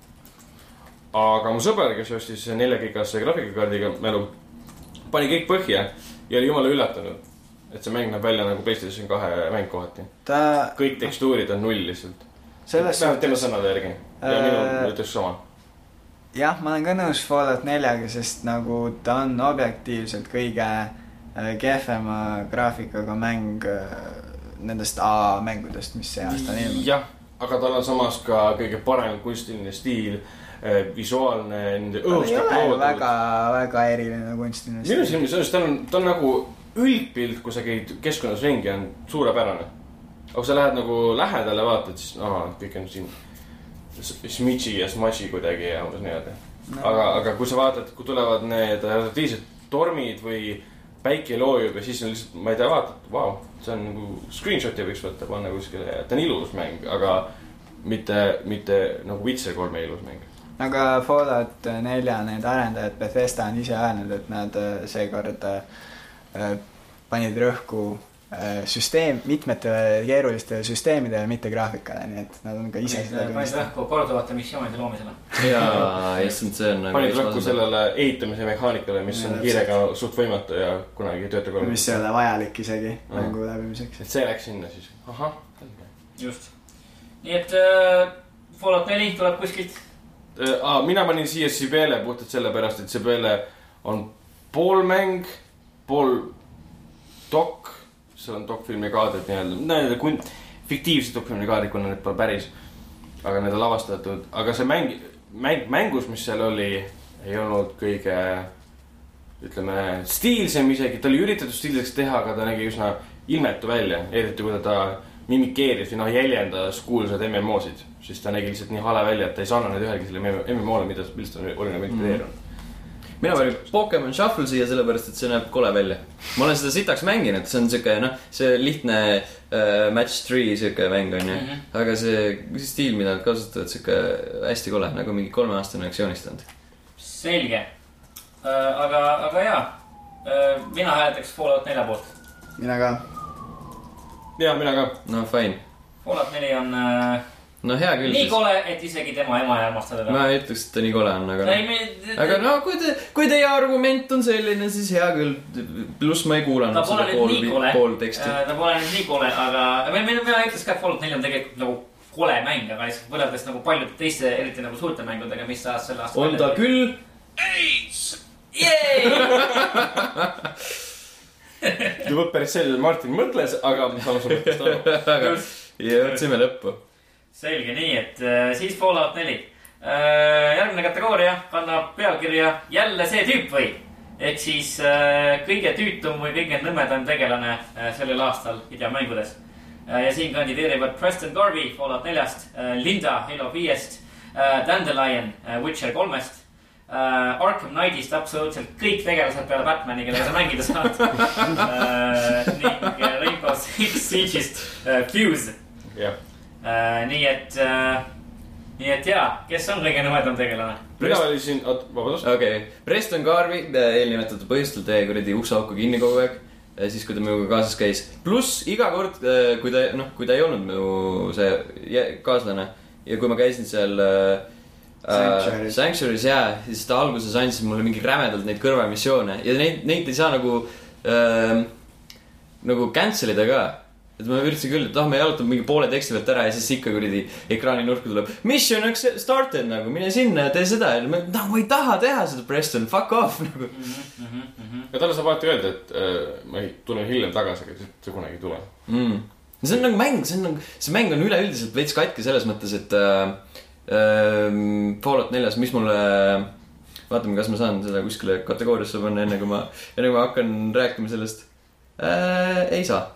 E: Aga mu sõber, kes ostis nelja gigasse graafikakaardiga mälu, pani kõik põhja ja oli jumala üllatunud, et see mäng näeb välja nagu PlayStation kahe mäng kohati. Ta... kõik tekstuurid on null lihtsalt. Vähemalt tema sõnade järgi ja äh... minu ütleks sama.
D: Jah, ma olen ka nõus Fallout neljaga, sest nagu ta on objektiivselt kõige kehvema graafikaga mäng nendest A-mängudest, mis see aasta on ilmunud.
E: Jah, aga tal on samas ka kõige parem kunstiline stiil, visuaalne, nende õhusta
D: loodud. Ta ei ole väga, väga eriline kunstiline stiil.
E: Minu silmis on, ta on, ta on nagu üldpilt, kui sa käid keskkonnas ringi, on suurepärane. Aga kui sa lähed nagu lähedale vaatad, siis aha, kõik on siin Smitši ja Smatši kuidagi ja umbes niimoodi no. aga, aga kui sa vaatad, kui tulevad need radioaktiivsed tormid või päike loojub ja siis on lihtsalt, ma ei tea, vaatad, vau, see on nagu screenshoti võiks võtta, panna kuskile, ta on ilus mäng, aga mitte, mitte nagu Witcher kolme ilus mäng.
D: Aga Fallout nelja need arendajad Bethesda on ise öelnud, et nad seekord panid rõhku süsteem, mitmetele keerulistele süsteemidele, mitte graafikale, nii et nad on ka ise seda
B: panid rõhku korduvate missioonide loomisele.
A: Jaa, issand, see on nagu...
E: Panid rõhku sellele ehitamise mehaanikale, mis on kiirega suht võimatu ja kunagi tööta kolm.
D: Mis ei ole vajalik isegi mängu läbimiseks.
E: Et see läks sinna siis. Aha.
B: Just. Nii et äh, Fallout neli tuleb kuskilt.
E: Aa, mina panin siia Sibele puhtalt sellepärast, et Sibele on pool mäng, pool dok, seal on dokfilmi kaadrid nii-öelda, need on fiktiivsed dokfilmi kaadrid, kuna need pole päris, aga need on lavastatud, aga see mäng, mäng, mängus, mis seal oli, ei olnud kõige, ütleme, stiilsem isegi, ta oli üritatud stiilseks teha, aga ta nägi üsna ilmetu välja, eriti kui ta mimikeeris või noh, jäljendas kuulsad M M O-sid, siis ta nägi lihtsalt nii hale välja, et ta ei sarnane ühelgi selle M M O-le, mida millest ta oli nagu inspireerunud.
A: Mina panin Pokemon Shuffle siia sellepärast, et see näeb kole välja. Ma olen seda sitaks mänginud, see on siuke, noh, see lihtne uh, match three siuke mäng on ju. Mm -hmm. Aga see, see stiil, mida nad kasutavad, siuke hästi kole, nagu mingi kolmeaastane oleks joonistanud.
B: Selge. Uh, aga, aga jaa, uh, mina hääletaks Fallout nelja poolt.
D: Mina ka.
E: Jaa, mina ka.
A: No fine.
B: Fallout neli on uh,
A: no hea küll.
B: Nii kole, et isegi tema ema ei armasta teda.
A: Ma ei ütleks, et ta nii kole on, aga
B: no, me...
A: aga no kui, te, kui teie argument on selline, siis hea küll. Pluss ma ei kuulanud
B: ta seda pool,
A: pool teksti.
B: Ta pole nüüd nii kole, aga me, me, me ütles ka, et Fallout neli on tegelikult nagu kole mäng, aga lihtsalt võrreldes nagu paljude teiste, eriti nagu suurte mängudega, mis saas selle aasta
A: on ta küll?
C: AIDS!
B: Yay!
E: Te võt päris selline Martin mõtles, aga samas on mõtlest aru.
A: Ja võtsime lõppu.
B: Selge, nii, et äh, siis Fallout neli. Äh, järgmine kategooria kannab pealkirja jälle see tüüp või? Ehk siis äh, kõige tüütum või kõige nõmedam tegelane äh, sellel aastal videomängudes. Äh, ja siin kandideerivad Preston Garvey Fallout neljast, äh, Linda Halo viiest, äh, Dandelion äh, Witcher kolmest, äh, Arkham Knightist absoluutselt kõik tegelased peale Batmani, kellega sa mängida saad. äh, ning Rainbow Six Siege'ist äh, Fuse.
E: jah.
B: Uh, nii et uh, nii et jaa, kes on kõige nõmedam tegelane?
E: mina valisin, oot, vabandust.
A: Okei, okay. Preston Garvey eelnimetatud põhjustel teie kuradi ukseauku kinni kogu aeg. Siis kui ta minuga kaasas käis. Pluss iga kord, kui ta, noh, kui ta ei olnud minu see kaaslane ja kui ma käisin seal uh,
D: Sanctuary's,
A: Sanctuary's jaa, siis ta alguses andis mulle mingi rämedalt neid kõrvamissioone ja neid, neid ei saa nagu uh, nagu cancel ida ka. Et ma üritasin küll, et ah, me jalutame mingi poole teksti pealt ära ja siis ikka kuradi ekraani nurku tuleb mission started nagu, mine sinna ja tee seda ja ma, no, ma ei taha teha seda Preston, fuck off nagu.
B: Mm -hmm.
E: ja talle saab alati öelda, et äh, ma ei tulen hiljem tagasi, aga see kunagi ei tule
A: mm. See on nagu mäng, see on nagu, see mäng on üleüldiselt veits katki selles mõttes, et äh, äh, Fallout neljas, mis mulle vaatame, kas ma saan seda kuskile kategooriasse panna enne kui ma, enne kui ma hakkan rääkima sellest äh, ei saa.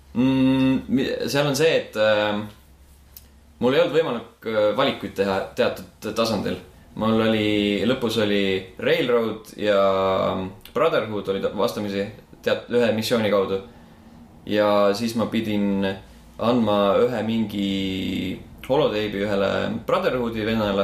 A: Mm, seal on see, et äh, mul ei olnud võimalik valikuid teha teatud tasandil. Mul oli, lõpus oli Railroad ja Brotherhood olid vastamisi teat, ühe missiooni kaudu. Ja siis ma pidin andma ühe mingi holoteibi ühele Brotherhoodi vennale.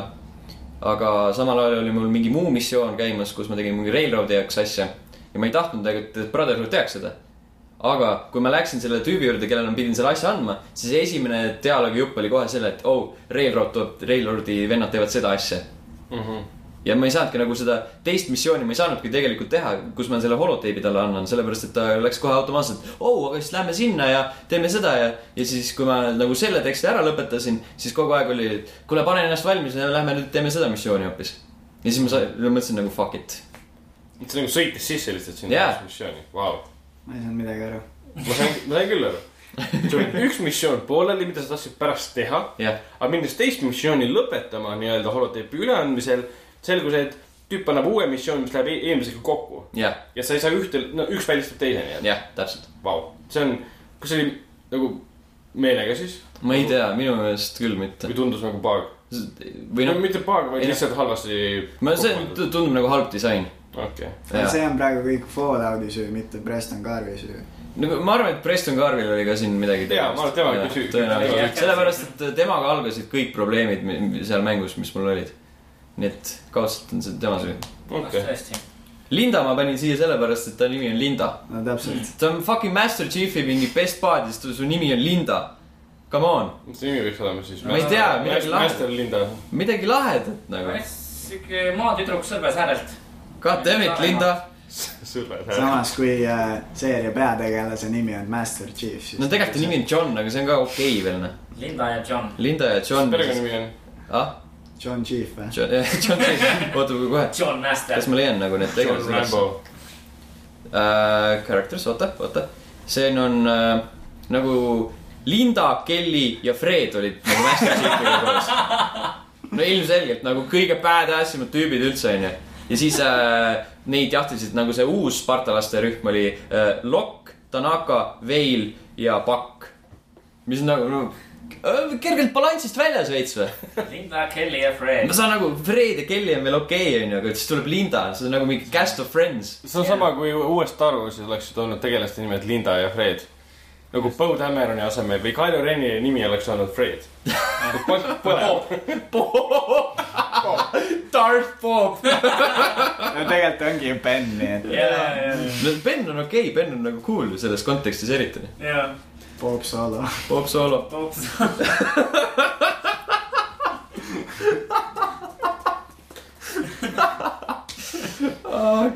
A: Aga samal ajal oli mul mingi muu missioon käimas, kus ma tegin mingi Railroadi jaoks asja. Ja ma ei tahtnud tegelikult, et Brotherhood teaks seda. Aga kui ma läksin selle tüübi juurde, kellel ma pidin selle asja andma, siis esimene dialoogi jupp oli kohe selle, et oh, Railroad toob, Railroadi vennad teevad seda asja. Mm -hmm. Ja ma ei saanudki nagu seda teist missiooni, ma ei saanudki tegelikult teha, kus ma selle holoteibi talle annan, sellepärast et ta läks kohe automaatselt, oh, aga siis lähme sinna ja teeme seda ja, ja siis kui ma nagu selle teksti ära lõpetasin, siis kogu aeg oli, et kuule, pane ennast valmis ja lähme nüüd teeme seda missiooni hoopis. Ja siis ma sa, mõtlesin nagu fuck it.
E: See nagu sõitis sisse lihtsalt sinna
A: yeah.
E: missiooni, vau. Wow.
D: Ma ei saanud midagi aru.
E: Ma sain, ma sain küll aru. See oli üks missioon pooleli, mida sa tahtsid pärast teha
A: yeah.
E: Aga minnes teist missiooni lõpetama nii-öelda holoteipi üleandmisel selgus, et tüüp annab uue missiooni, mis läheb eelmisega kokku
A: yeah.
E: Ja sa ei saa ühte, no üks välistab teise nii.
A: Jah, yeah, täpselt.
E: Vau, see on, kas see oli nagu meelega siis?
A: Ma ei tea, minu meelest küll mitte.
E: Või tundus nagu baag? Või no, no mitte baag, vaid lihtsalt halvasti
A: ma, see tundub nagu halb disain.
E: Okay.
D: See on praegu kõik Fallouti süü, mitte Preston Garvey süü.
A: No, ma arvan, et Preston Garvey'l oli ka siin midagi
E: jaa, ma arvan, tema oli süü.
A: Sellepärast, et temaga algasid kõik probleemid seal mängus, mis mul olid. Nii et kaudselt on see tema süü.
E: Okay.
A: Linda ma panin siia sellepärast, et ta nimi on Linda.
D: No täpselt.
A: Ta on fucking Master Chiefi mingi best bud'ist, su nimi on Linda. Come on.
E: Mis nimi võiks olema siis?
A: Ma ei tea, midagi
E: Master Linda.
A: Midagi lahedat nagu.
B: Siuke maatüdruk sõrbes äärelt.
A: God damn it, Linda.
D: Samas kui äh, seeria peategelase nimi on Master Chief siis
A: no tegelikult nimi on John, aga see on ka okei okay veel.
B: Linda ja John.
A: Linda ja John.
E: Perega nimi on?
A: Ah?
D: John Chief või?
A: John, John Chief. Ootu kui kohe.
B: John Master.
A: Kas ma leian nagu need tegelased?
E: John Rambo.
A: uh, Characters, oota, oota. See on uh, nagu Linda, Kelly ja Fred olid nagu Master Chiefiga koos. No ilmselgelt nagu kõige badass-imad tüübid üldse onju. Ja siis äh, neid jahtisid nagu see uus spartalaste rühm oli äh, Locke, Tanaka, Veil ja Buck. Mis on nagu no, äh, kergelt balansist väljas veits või?
B: Linda, Kelly ja Fred.
A: Ma saan nagu Fred ja Kelly on veel okei okay, onju, aga siis tuleb Linda, see on nagu mingi cast of friends.
E: See on sama kui uuest Star Warsis oleks olnud tegelaste nimed Linda ja Fred. Nagu Poe Dameroni asemel või Kylo Reni nimi oleks olnud Fred.
A: Bob. Bob. Darth Bob.
D: No tegelikult ongi ju Ben, nii et
A: no, Ben on okei okay., Ben on nagu cool selles kontekstis eriti.
B: Jaa.
D: Bob Solo.
A: Bob Solo.
B: Bob Solo.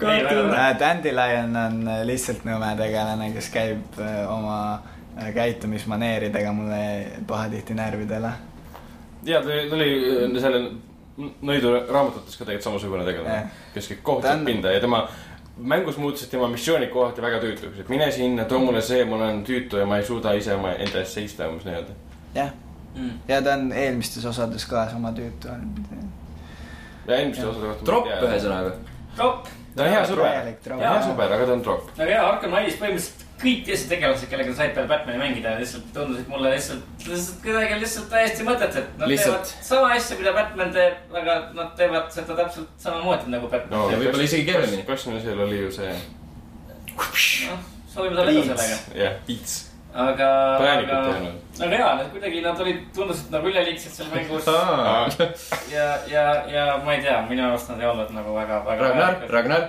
A: cartoon.
D: Dandelion on lihtsalt nõme tegelane, kes käib oma käitumismaneeridega mulle pahatihti närvidele.
E: Ja ta oli selle nõidu raamatutes ka tegelikult samasugune tegelane, kes kõik kohtab pinda ja tema mängus muutusid tema missioonid kohati väga tüütuks, et mine sinna, too mulle see, mul on tüütu ja ma ei suuda ise oma enda eest seista umbes nii-öelda.
D: Jah, mm. ja ta on eelmistes osades ka sama tüütu olnud.
E: Ja eelmistes osades
A: drop ühe sõnaga.
B: Drop.
E: Ta on hea super, hea super, aga ta on drop.
B: Aga jaa, Arkham Knightis põhimõtteliselt kõik teised tegelased, kellega said peale Batmani mängida, lihtsalt tundusid mulle lihtsalt, lihtsalt kuidagi lihtsalt täiesti mõtet, et nad lihtsalt teevad sama asja, mida Batman teeb, aga nad teevad seda täpselt samamoodi nagu Batman.
E: No,
A: ja võib-olla isegi keremini.
E: Kasvõi seal oli ju see...
B: No, soovime talle edu sellega.
E: Jah, beats.
B: Aga...
E: Präänikud teinud.
B: Aga jaa, kuidagi nad olid, tundusid nagu üleliigsed seal mängus. ja, ja, ja ma ei tea, minu arust nad ei olnud nagu väga... väga
A: Ragnar, Ragnar.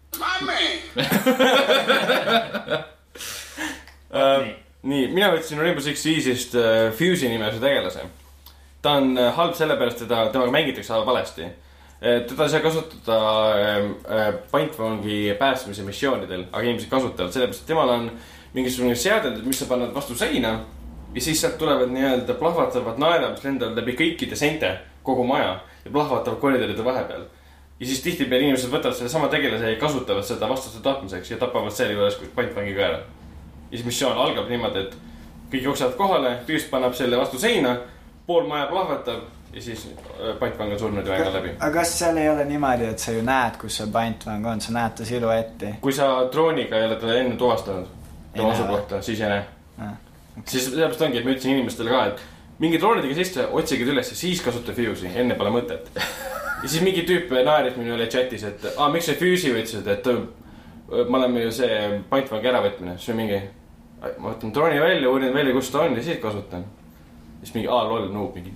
E: Uh, nii, mina võtsin Rainbow Six Siege'ist uh, Fuse'i nimelise tegelase. Ta on uh, halb sellepärast, teda, temaga mängitakse valesti. Uh, teda ei saa kasutada uh, uh, pantvangi päästmise missioonidel, aga inimesed kasutavad sellepärast, et temal on mingisugune seadend, mis sa pannad vastu seina ja siis sealt tulevad nii-öelda plahvatavad naerad, mis lendavad läbi kõikide seinte kogu maja ja plahvatavad koridoride vahepeal. Ja siis tihtipeale inimesed võtavad selle sama tegelase ja kasutavad seda vastaste tapmiseks ja tapavad selle juures pantvangiga ära. Ja siis missioon algab niimoodi, et kõik jooksevad kohale, tüüst pannab selle vastu seina, pool maja plahvatab ja siis pantvang on surnud ja vänga läbi.
D: Aga kas seal ei ole niimoodi, et sa ju näed, kus see pantvang on, sa näed ta siluetti?
E: Kui sa drooniga ei ole teda enne tuvastanud tema asukohta, siis ei näe. Ah, okay. Siis sellepärast ongi, et ma ütlesin inimestele ka, et mingi droonidega sisse otsigid üles ja siis kasuta Fuse'i, enne pole mõtet. Ja siis mingi tüüp naeris minu üle chatis, et aa, miks see Fuse'i võtsid, et ma oleme ju see pantvang ära võtmine, siis on mingi... Ma võtan drooni välja, uurin välja, kus ta on ja siis kasutan. Siis mingi, aa, lol, noob mingi.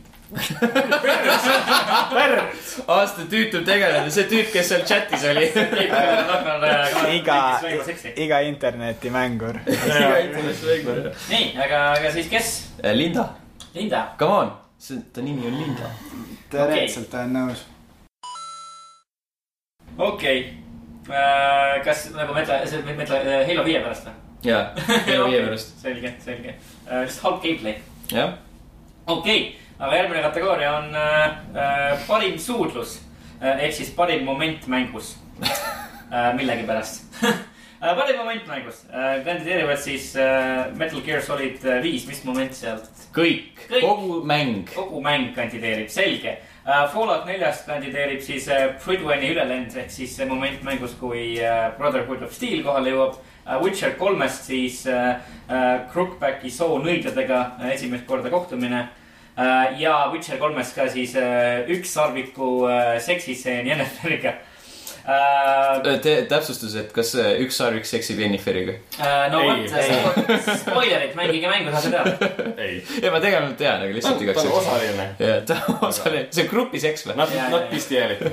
A: Aasta tüütub tegeleda, see tüüp, kes seal chatis oli.
D: iga, iga internetimängur.
A: Iga internetimängur.
B: Nii, aga, aga siis kes?
A: Linda.
B: Linda.
A: Come on, ta nimi on Linda.
D: Tõeretselt ta on nõus.
B: Okei. Kas nagu Metal, Metal, Halo viie pärast või?
A: Jaa, Halo viie pärast.
B: Selge, selge. Just halb gameplay.
A: Jah.
B: Okei, aga järgmine kategooria on äh, parim suudlus. Äh, ehk siis parim moment mängus. Äh, millegi pärast. Parim moment mängus. Äh, kandideerivad siis äh, Metal Gear Solid viis, mis moment sealt?
A: Kõik, Kõik. Kogu mäng.
B: Kogu mäng kandideerib, selge. Uh, Fallout neljast kandideerib siis uh, Pridwani ülelend, ehk siis see moment mängus, kui uh, Brotherhood of Steel kohale jõuab. Uh, Witcher kolmest siis uh, uh, Crookbacki soo nõidladega uh, esimest korda kohtumine. Uh, ja Witcher kolmest ka siis uh, üks sarviku uh, seksiseen Jenniferiga. Uh,
A: Te, täpsustus, et kas üks sarvik seksib Jenniferiga?
B: Uh, no vot, spoilerit, mängige mängu, saate teada.
E: Ei.
A: Ja ma tegelikult tean, aga lihtsalt igaks.
E: Ta on osaline.
A: Ja, ta on osaline. See on grupi seks või?
E: Not, not pistiäälik.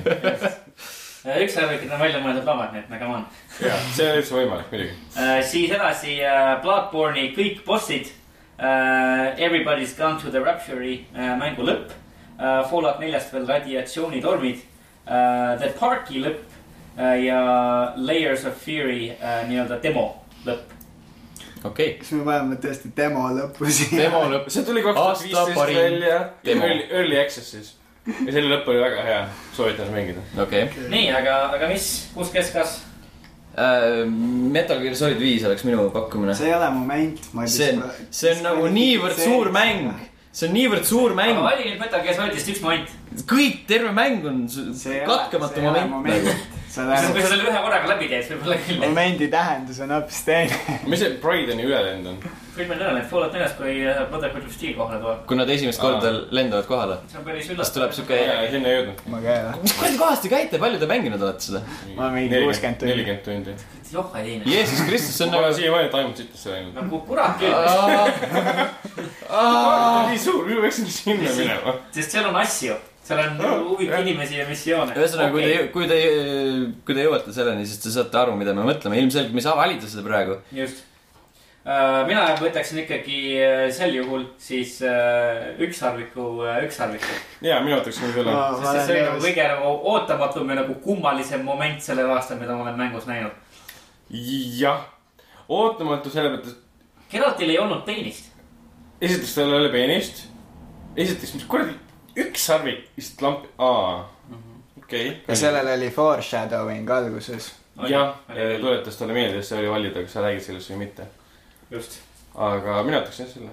B: Üks sarvikid on välja mõeldud lamad, nii et nagu maan.
E: Ja, see on üldse võimalik, midagi.
B: Uh, siis edasi uh, Bloodborne'i kõik bossid. Uh, Everybody's Gone to the Rapture'i uh, mängu lõpp. Uh, Fallout neljast veel radiatsioonitormid. Uh, The Parky lõpp. Ja Layers of Fury äh, nii-öelda demo lõpp.
A: Okei okay.
D: Kas me vajame tõesti demo lõppu siia?
A: Demo lõpp.
E: See tuli kaks tuhat viisteist välja early, early access'is. Ja selle lõpp oli väga hea. Soovitan mängida.
A: Okay. Okay.
B: Nii, aga, aga mis? Kus, kes, kas?
A: Uh, Metal Gear Solid viis oleks minu pakkumine.
D: See ei ole moment.
A: See on, see on nagu niivõrd suur mäng. See on niivõrd suur mäng.
B: Aga vali nüüd Metal Gear Solidist üks moment.
A: Kõik, terve mäng on katkematu moment.
B: Kui sa selle ühe korraga läbi teed, võib-olla küll.
D: Momendi tähendus on hoopis teine.
E: Mis see Brideni ülelend on?
B: Kõik meil nõned, Fallout neljast, kui Brotherhood of Steel kohale tuleb.
A: Kui nad esimest korda lendavad kohale.
B: See on päris üllastav.
A: Kas tuleb siuke...
E: Jaa, sinna ei jõudnud.
D: Ma ka ei ole.
A: Mis kuradi kohast te käite? Palju te mänginud olete seda?
D: Ma mingi kuuskümmend tundi.
E: nelikümmend tundi.
B: Joh, ei teine.
A: Jeesus Kristus, see on
E: nagu...
A: nagu...
E: Siia vaja taimud sitasse läinud.
B: Nagu kurat küll.
E: Nii suur, minu võiksin sinna minema.
B: Sest seal on asju. Seal on huvik inimesi ja missioone.
A: Ühesõnaga, okay. kui, te, kui, te, kui te jõuate selleni, siis te saate aru, mida me mõtleme. Ilmselgelt me ei saa valida seda praegu.
B: Just. mina võtaksin ikkagi sel juhul siis ükssarviku, ükssarviku.
E: Jaa, minu võtaksin küll.
B: Sest see oli nagu kõige nagu ootamatum ja nagu kummalisem moment sellel aastal, mida ma olen mängus näinud.
E: Jah, ootamatu selle mõttes.
B: Geraltil ei olnud peenist.
E: Esiteks tal oli peenist. Esiteks, mis kuradi ükssarvik vist lampi... Aa, okei.
D: Ja sellel oli foreshadowing alguses.
E: Jah, tuletas talle meelde, et see oli valida, kas sa räägid sellest või mitte.
B: Just.
E: Aga mina võtaksin selle.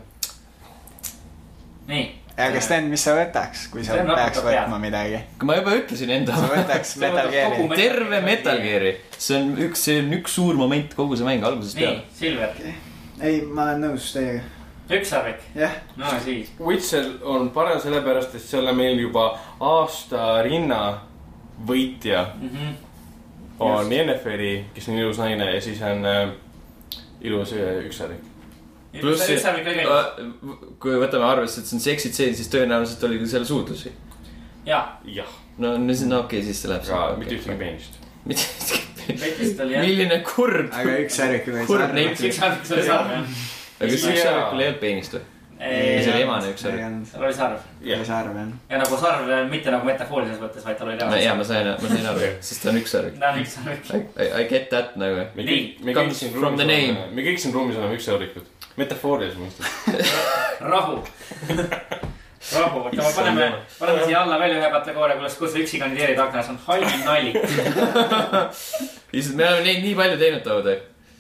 B: Nii.
D: Ja kas Sten, mis sa võtaks, kui sa peaks võtma midagi?
A: Ma juba ütlesin enda.
D: Sa võtaks Metal Gear'i.
A: Terve Metal Gear'i. See on üks, see on üks suur moment kogu see mäng algusest peale.
B: Nii, Silver.
D: Ei, ma olen nõus teiega.
B: Ükssarvik?
D: Jah.
B: No siis.
E: Witcher on parem sellepärast, et seal on meil juba aasta rinna võitja. Mm-hmm. On Yennefer'i, kes on ilus naine ja siis on äh, ilus ükssarvik.
A: Pluss, kui võtame arvesse, et see on seksitseen, siis tõenäoliselt oli seal suudlusi.
B: Jah.
E: Jah.
A: No, no okei, siis see läheb.
E: Aga mitte ühtegi peenist.
A: Mitte ühtegi peenist. Milline kurb.
D: Aga ükssarvikul oli
B: sarv. Ükssarvikul oli sarv, jah.
A: Aga kas ükssarvikul ei olnud peenist või? See oli emane ükssarvik.
B: Tal oli sarv.
D: Oli sarv, jah.
B: Ja nagu sarv, mitte nagu metafoorilises võttes, vaid tal oli reaalselt.
A: Jaa, ma sain aru, sest ta on ükssarvik.
B: Ta on ükssarvik.
A: I get that nagu. Comes from the name.
E: Me kõik siin ruumis oleme ükssarvikud. Metafoorias mõistab.
B: Rahu. Rahu. Ma paneme, paneme siia alla veel ühe kategooria, kus, kus üksi kandideerida aknas on Halvin nali.
A: Lihtsalt me oleme neid nii palju teinud tood.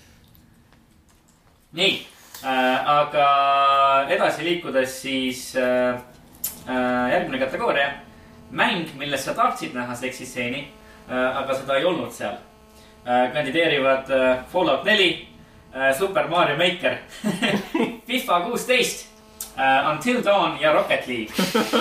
B: Nii, äh, aga edasi liikudes siis äh, järgmine kategooria. Mäng, milles sa tahtsid näha seksistseeni, äh, aga seda ei olnud seal. Äh, kandideerivad äh, Fallout neli, Super Mario Maker, FIFA kuusteist, uh, Until Dawn ja Rocket League.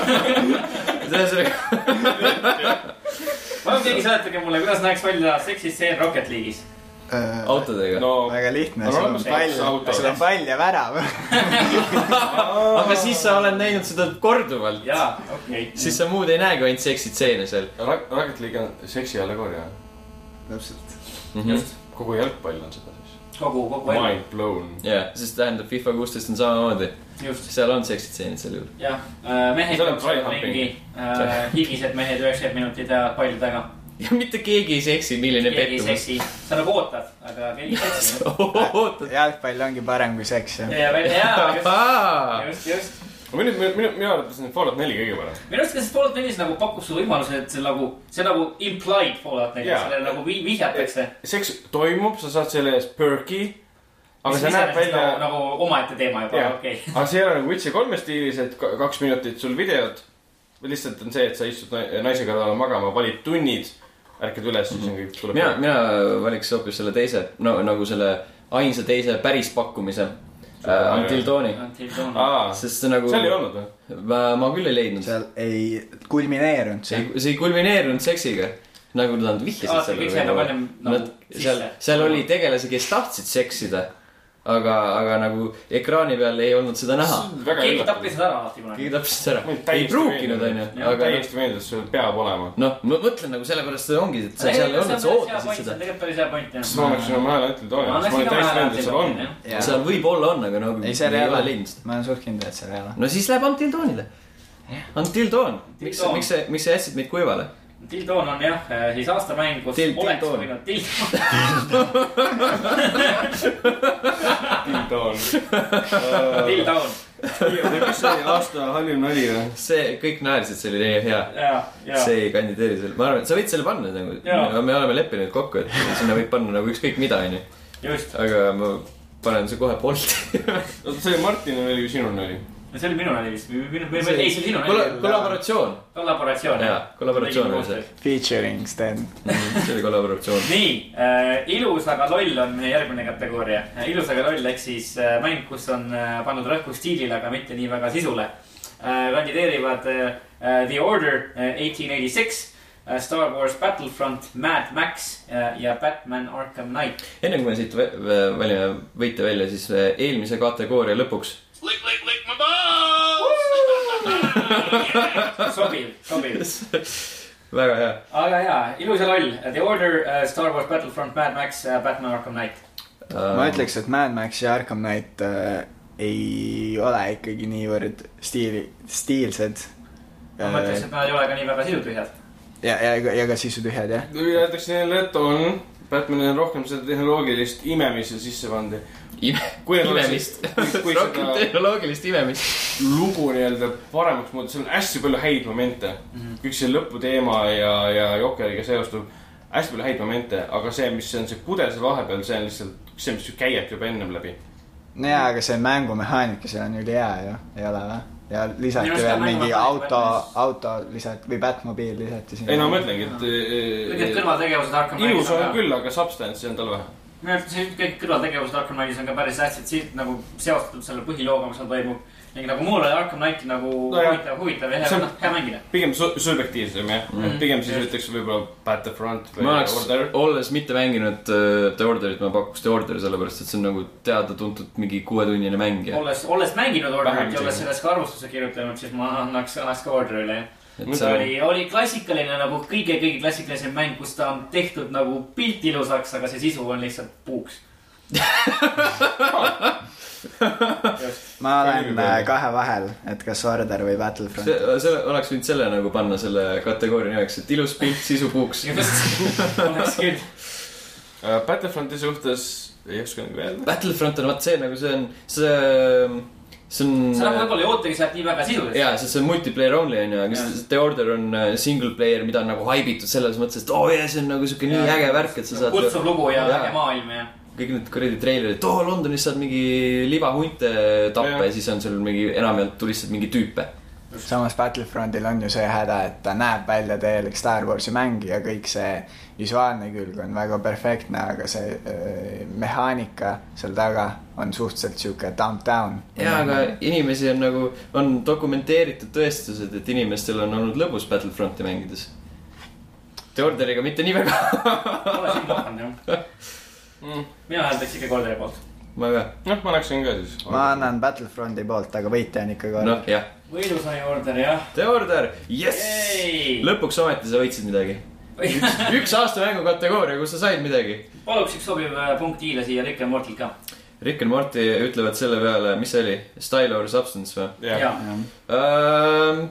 B: Palun keegi seletage mulle, kuidas näeks välja seksistseen Rocket League'is?
D: Uh,
A: Autodega.
D: No, väga lihtne, sul on pall, sul on pall ja värav.
A: Aga siis sa oled näinud seda korduvalt.
B: Jaa, okei. Okay.
A: Siis sa muud ei näegi ainult seksitseene seal.
E: Rocket League on seksi allegoria.
D: Täpselt.
B: Mm-hmm. Just.
E: Kogu jalgpall on seda.
B: Kogu, kogu elu.
E: Mind blown.
A: Jah, sest tähendab FIFA kuusteist on samamoodi.
B: Just.
A: Seal on seksitseenid seal juurde.
B: Jah, mehed jooksevad ringi, higised mehed üheksakümmend minutit ja palju taga.
A: Ja mitte keegi ei seksi, milline pettumus.
B: Keegi ei seksi, sa nagu ootad, aga keegi ei seksi.
D: Jalgpall ongi parem kui seks.
B: Ja, ja, just, just.
E: Minu, minu, minu arvates on Fallout neli kõige parem.
B: Minu arvates, kas Fallout neli nagu pakub su võimaluse, et see nagu, see nagu implied Fallout neli, selle nagu vihjatakse.
E: Seks toimub, sa saad selle ees perki, aga see näeb välja...
B: Nagu, nagu omaette teema juba, okei. Okay.
E: Aga see ei ole nagu Witcher kolme stiilis, et kaks minutit sul videot. Lihtsalt on see, et sa istud naise kõrval magama, valid tunnid, ärkad üles, siis on kõik tuleb.
A: Mina, mina valiks hoopis selle teise, no, nagu selle ainsa teise päris pakkumise. Uh, Until Dawni. Sest see nagu...
E: Seal ei olnud või?
A: Ma, ma küll ei leidnud.
D: Seal ei kulmineerunud see.
A: See ei kulmineerunud seksiga. Nagu nad vihjasid selle. Nad, seal, seal oli tegelasi, kes tahtsid seksida. Aga, aga nagu ekraani peal ei olnud seda näha.
B: Keegi tappis seda ära alati kunagi.
A: Keegi tappis seda ära. Ei pruukinud, on ju.
E: Täiesti meeldis, sul peab olema.
A: No, ma mõtlen nagu sellepärast seda ongi, et seal ei olnud, sa ootasid seda.
B: Tegelikult oli see point, jah.
E: Kas ma oleksin oma hääle Until Dawni? Ma olin täiesti meeldis, seal on.
A: Seal võib olla on, aga nagu
D: ei, see ei ole leidnud. Ma olen suht kindel, et see ei ole.
A: No siis läheb Until Dawnile. Until Dawn. Miks sa jätsid meid kuivale?
B: Until Dawn on jah, siis aastamäng, kus
A: Till,
B: oleks
A: Till
B: võinud Till
E: Dawn.
B: Till Dawn.
E: Mis see aasta halvim nali või?
A: See, kõik naersid, see oli nii hea.
B: Ja, ja.
A: See ei kandideeri selle. Ma arvan, et sa võid selle panna nagu. Me oleme leppinud kokku, et sinna võib panna nagu ükskõik mida, on ju.
B: Just.
A: Aga ma panen see kohe polti.
E: See oli Martini nali või sinu nali?
B: See oli minu nali vist. Ei, see oli sinu nali.
A: Kollaboratsioon.
B: Kollaboratsioon.
A: Jaa, kollaboratsioon oli see.
D: Featuring Sten.
A: See oli kollaboratsioon.
B: Nii, äh, ilus aga loll on meie järgmine kategooria. Ilus aga loll ehk siis äh, mäng, kus on äh, pannud rõhku stiilile, aga mitte nii väga sisule. Äh, kandideerivad äh, The Order äh, eighteen eighty-six, äh, Star Wars Battlefront, Mad Max äh, ja Batman Arkham Knight.
A: Enne kui me siit valime võite välja, siis äh, eelmise kategooria lõpuks.
C: Lick, lick, lick my balls!
B: yeah. Sobiv, sobiv.
A: Väga hea.
B: Aga hea, ilus ja loll. The Order, uh, Star Wars Battlefront, Mad Max, uh, Batman Arkham Knight.
D: ma ütleks, et Mad Max ja Arkham Knight äh, ei ole ikkagi niivõrd stiili, stiilsed.
B: ma mõtleks, et nad ei ole ka nii väga sisutühjad.
D: Ja, ja, ja ka sisutühjad, jah.
E: Jätaks neile, et on Batmanil on rohkem seda tehnoloogilist imemist sisse pandi.
A: Ime, imemist. Rohkem tehnoloogilist imemist.
E: Lugu nii-öelda paremaks muuta, seal on hästi palju häid momente. Mm-hmm. Kõik see lõputeema ja, ja Jokeriga seostub hästi palju häid momente, aga see, mis on see kudel see vahepeal, see on lihtsalt see, mis käiab juba ennem läbi.
D: No jaa, aga see mängumehaanika, see on üli hea ju, ei ole või? Ja lisati veel mingi auto, auto lisati või Batmobiil lisati siin.
E: Ei no ma mõtlengi, et
B: kõik kõrvaltegevused Arkham Knightis
E: ilus on küll, aga substance on tal vähe.
B: Minu arvates see kõik kõrvaltegevused Arkham Knightis on ka päris hästi, et siit nagu seostatud selle põhilooga, mis seal toimub. Ning nagu muul oli Arkham Knighti nagu no huvitav, huvitav ja hea, on... hea mängida. Pigem
E: su subjektiivsem, jah. Mm. Pigem siis ütleks võib-olla Battlefront või
A: ma oleks, Order. Olles mitte mänginud uh, The Orderit, ma pakuks The Order sellepärast, et see on nagu teada-tuntud mingi kuuetunnine mäng. Ja...
B: Olles, olles mänginud Orderit ja olles sellest ka arvustuse kirjutanud, siis ma annaks, annaks ka Orderile. See oli, oli klassikaline nagu kõige-kõige klassikalisem mäng, kus ta on tehtud nagu pilt ilusaks, aga see sisu on lihtsalt puuks.
D: ma olen kahe vahel, et kas Order või Battlefront.
A: See, see oleks võinud selle nagu panna selle kategooria nimeks, et ilus pilt, sisu puuks.
B: Oleks küll.
E: Battlefronti suhtes ei oska nagu öelda.
A: Battlefront on vaat see nagu see on see, see on
B: see nagu võib-olla ei ootagi sealt nii väga sisuliselt.
A: jaa, see on multiplayer only on ju, aga The Order on single player, mida on nagu haibitud selles mõttes, et oo oh, jah, see on nagu siuke nii äge värk, et sa saad
B: kutsuv lugu ja äge maailm ja
A: kõik need kuradi treilerid, oo Londonis saad mingi libahunte tappe ja, ja siis on seal mingi enamjaolt tulistad mingi tüüpe.
D: Samas Battlefrontil on ju see häda, et ta näeb välja täielik Star Warsi mäng ja kõik see visuaalne külg on väga perfektne, aga see äh, mehaanika seal taga on suhteliselt siuke dump down.
A: Jaa, aga inimesi on nagu, on dokumenteeritud tõestused, et inimestel on olnud lõbus Battlefronti mängides. The Orderiga mitte nii väga.
B: Ole siin kohanud, jah. Mm. Mina hääldaks ikka Orderi poolt.
A: Ma ka.
E: Noh, ma läksin ka siis.
D: Ma annan Battlefronti poolt, aga võitja on ikka Order.
A: Noh, jah.
B: Võidu sai Order, jah.
A: The Order, yes! Yay! Lõpuks ometi sa võitsid midagi. Üks, üks aasta mängu kategooria, kus sa said midagi.
B: Paluks üks sobiv punkt hiile siia Rick and Morty ka.
A: Rick and Morty ütlevad selle peale, mis see oli? Style over substance või?
E: Jah. Ja.
A: Um...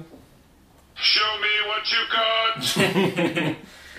C: Show me what you got!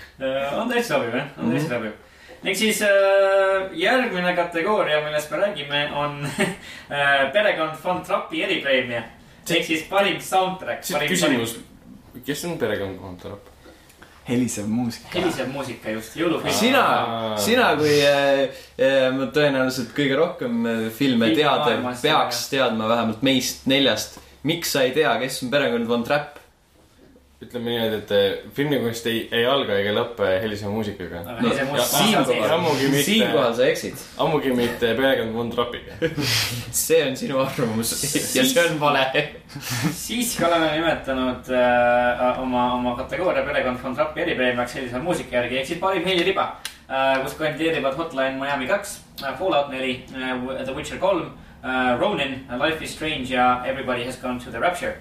B: on täitsa sobiv, eh? On täitsa sobiv. Ning siis äh, järgmine kategooria, millest me räägime, on äh, Perekond von Trappi eripreemia. Ehk siis parim soundtrack. Parim,
E: küsimus, parim... kes on Perekond von Trapp?
D: Helisev muusika.
B: Helisev muusika, just. Jõulufilm.
A: Sina, sina kui äh, äh, tõenäoliselt kõige rohkem filme teada, peaks teadma vähemalt meist neljast. Miks sa ei tea, kes on Perekond von Trapp?
E: Ütleme nii, et filmikunst ei, ei alga ega lõppe helisema muusikaga.
B: No,
A: siinkohal siin sa eksid.
E: Ammugi mitte Perekond von Trappiga.
A: See on sinu arvamus ja see on vale.
B: Siiski oleme nimetanud äh, oma, oma kategooria Perekond von Trappi eripreemiaks helisema muusika järgi. Ehk siis parim heliriba, äh, kus kandideerivad Hotline Miami kaks, äh, Fallout neli, äh, The Witcher kolm, äh, Ronin, Life is Strange ja Everybody has gone to the Rapture.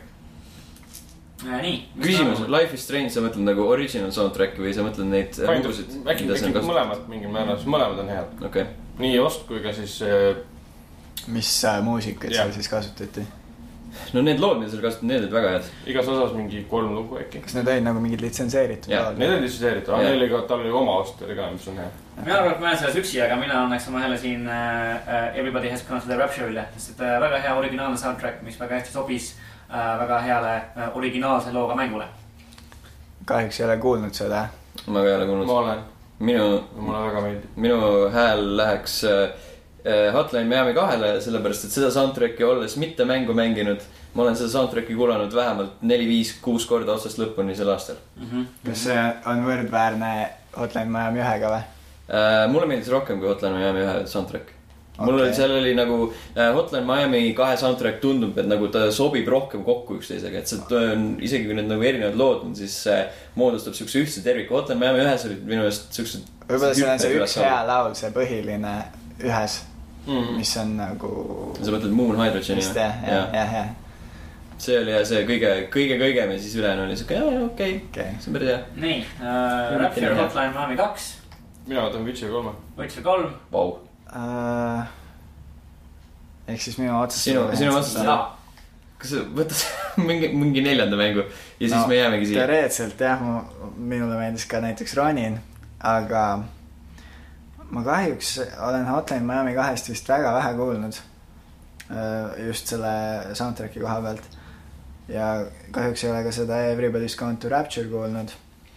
B: Nii,
A: küsimus, Life is Strange, sa mõtled nagu original soundtracki või sa mõtled neid lugusid?
E: Äkki, äkki mõlemad mingil määral, mõlemad on head.
A: Okay.
E: Nii ost kui ka siis äh...
D: mis äh, muusikat seal siis kasutati?
A: No need lood, mida seal kasutati, need olid väga head.
E: Igas osas mingi kolm lugu äkki.
D: Kas need olid nagu mingid litsenseeritud?
E: Need olid litsenseeritud, aga neil oli ka, tal oli oma ost oli ka, mis on hea.
B: Mina arvan, et ma olen selles üksi, aga mina annaks oma hääle siin äh, Everybody has gone to the Rapture'ile. Sest äh, väga hea originaalne soundtrack, mis väga hästi sobis väga heale originaalse looga mängule.
D: Kahjuks ei ole kuulnud seda.
A: Ma ka ei ole kuulnud.
E: Ma olen.
A: Minu,
E: mulle väga meeldib.
A: Minu hääl läheks Hotline Miami kahele, sellepärast, et seda soundtracki olles mitte mängu mänginud. Ma olen seda soundtracki kuulanud vähemalt neli viis kuus korda otsast lõpuni sel aastal.
B: Mm-hmm.
D: Kas see on võrdväärne Hotline Miami ühega või?
A: Mulle meeldis rohkem kui Hotline Miami ühe soundtrack. Mul okay. oli, seal oli nagu Hotline Miami kahe soundtrack tundub, et nagu ta sobib rohkem kokku üksteisega, et see on isegi kui need nagu erinevad lood on, siis moodustab siukse ühtse terviku. Hotline Miami ühes olid minu eest siuksed...
D: Võib-olla see on see üks hea laul, see põhiline ühes, mm-hmm. mis on nagu...
A: Sa mõtled Moon Hydrogen,
D: just, jah, jah, jah, jah.
A: See oli ja see kõige, kõige, kõigem ja siis ülejäänu oli siuke, jah, okei, okay. See on päris hea.
B: Nii, uh, Rapture Hotline Miami kaks.
E: Mina võtan Witcher kolm.
B: Witcher kolm.
A: Vau.
D: uh, ehk siis minu otsust
A: sinu, sinu otsust kas sa võtad mingi, mingi neljanda mängu ja siis no, me jäämegi siia
D: teoreetselt jah, minule meeldis ka näiteks Ronin, aga ma kahjuks olen Hotline Miami kahest vist väga vähe kuulnud just selle soundtracki koha pealt ja kahjuks ei ole ka seda Everybody's Gone to Rapture kuulnud,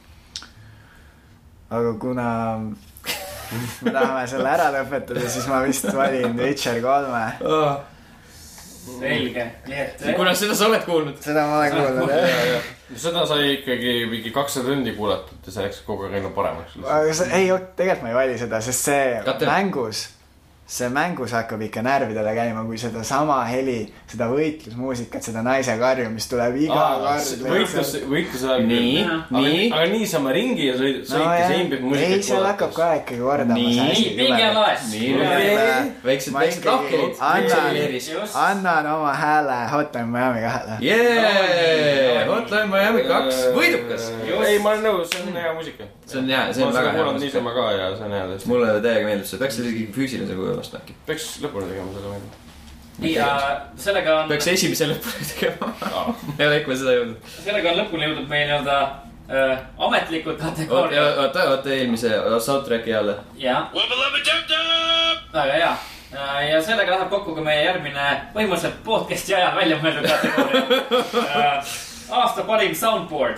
D: aga kuna me tahame selle ära lõpetada, siis ma vist valin Witcher kolme
A: oh.
B: Selge, nii et
A: kuna seda sa oled kuulnud?
D: Seda ma olen kuulnud, jah.
E: Seda sai ikkagi mingi kakssada tundi kuulatud ja see läks kogu aeg ainult paremaks.
D: Aga see, ei, tegelikult ma ei vali seda, sest see
A: Kater.
D: mängus, see mängus hakkab ikka närvidele käima, kui seda sama heli, seda võitlusmuusikat, seda naise karju, mis tuleb iga
E: Aa,
D: kord.
E: Võitlus, võitlus ajal.
A: Nii, nii.
E: Aga niisama ringi ja sõitis
D: no,
E: ja imbib muusikat.
D: Ei, seal hakkab ka ikkagi kordama.
B: Nii, pinge laes.
A: Nii, väiksed, väiksed lahkerid.
D: Annan, annan oma hääle Hotline Miami kahele.
A: Jee, Hotline Miami kaks, võidukas.
E: Ei, ma olen nõus, see on hea muusika.
A: See on hea, see on väga hea
E: muusika. Niisama ka ja see on hea tõesti.
A: Mulle täiega meeldib see, peaks isegi füüsilise kuju vastu äkki.
E: Peaks lõpuni tegema seda mängu.
B: Nii, ja sellega on...
A: Peaks esimese lõpuni tegema. Ei ole ikka seda jõudnud.
B: Sellega on lõpuni jõudnud meie nii-öelda äh, ametlikud kategooriad.
A: Oota, oota eelmise soundtracki jälle.
B: Jah. Väga hea. Ja sellega läheb kokku ka meie järgmine põhimõtteliselt podcasti ajal välja mõeldud kategooria. Aasta parim soundboard.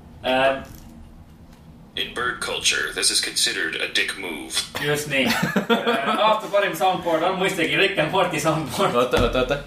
C: In bird culture, this is considered a dick move.
B: Just nii. Aasta parim soundboard on mõistagi Rick and Morty soundboard.
A: Oota, oota, oota.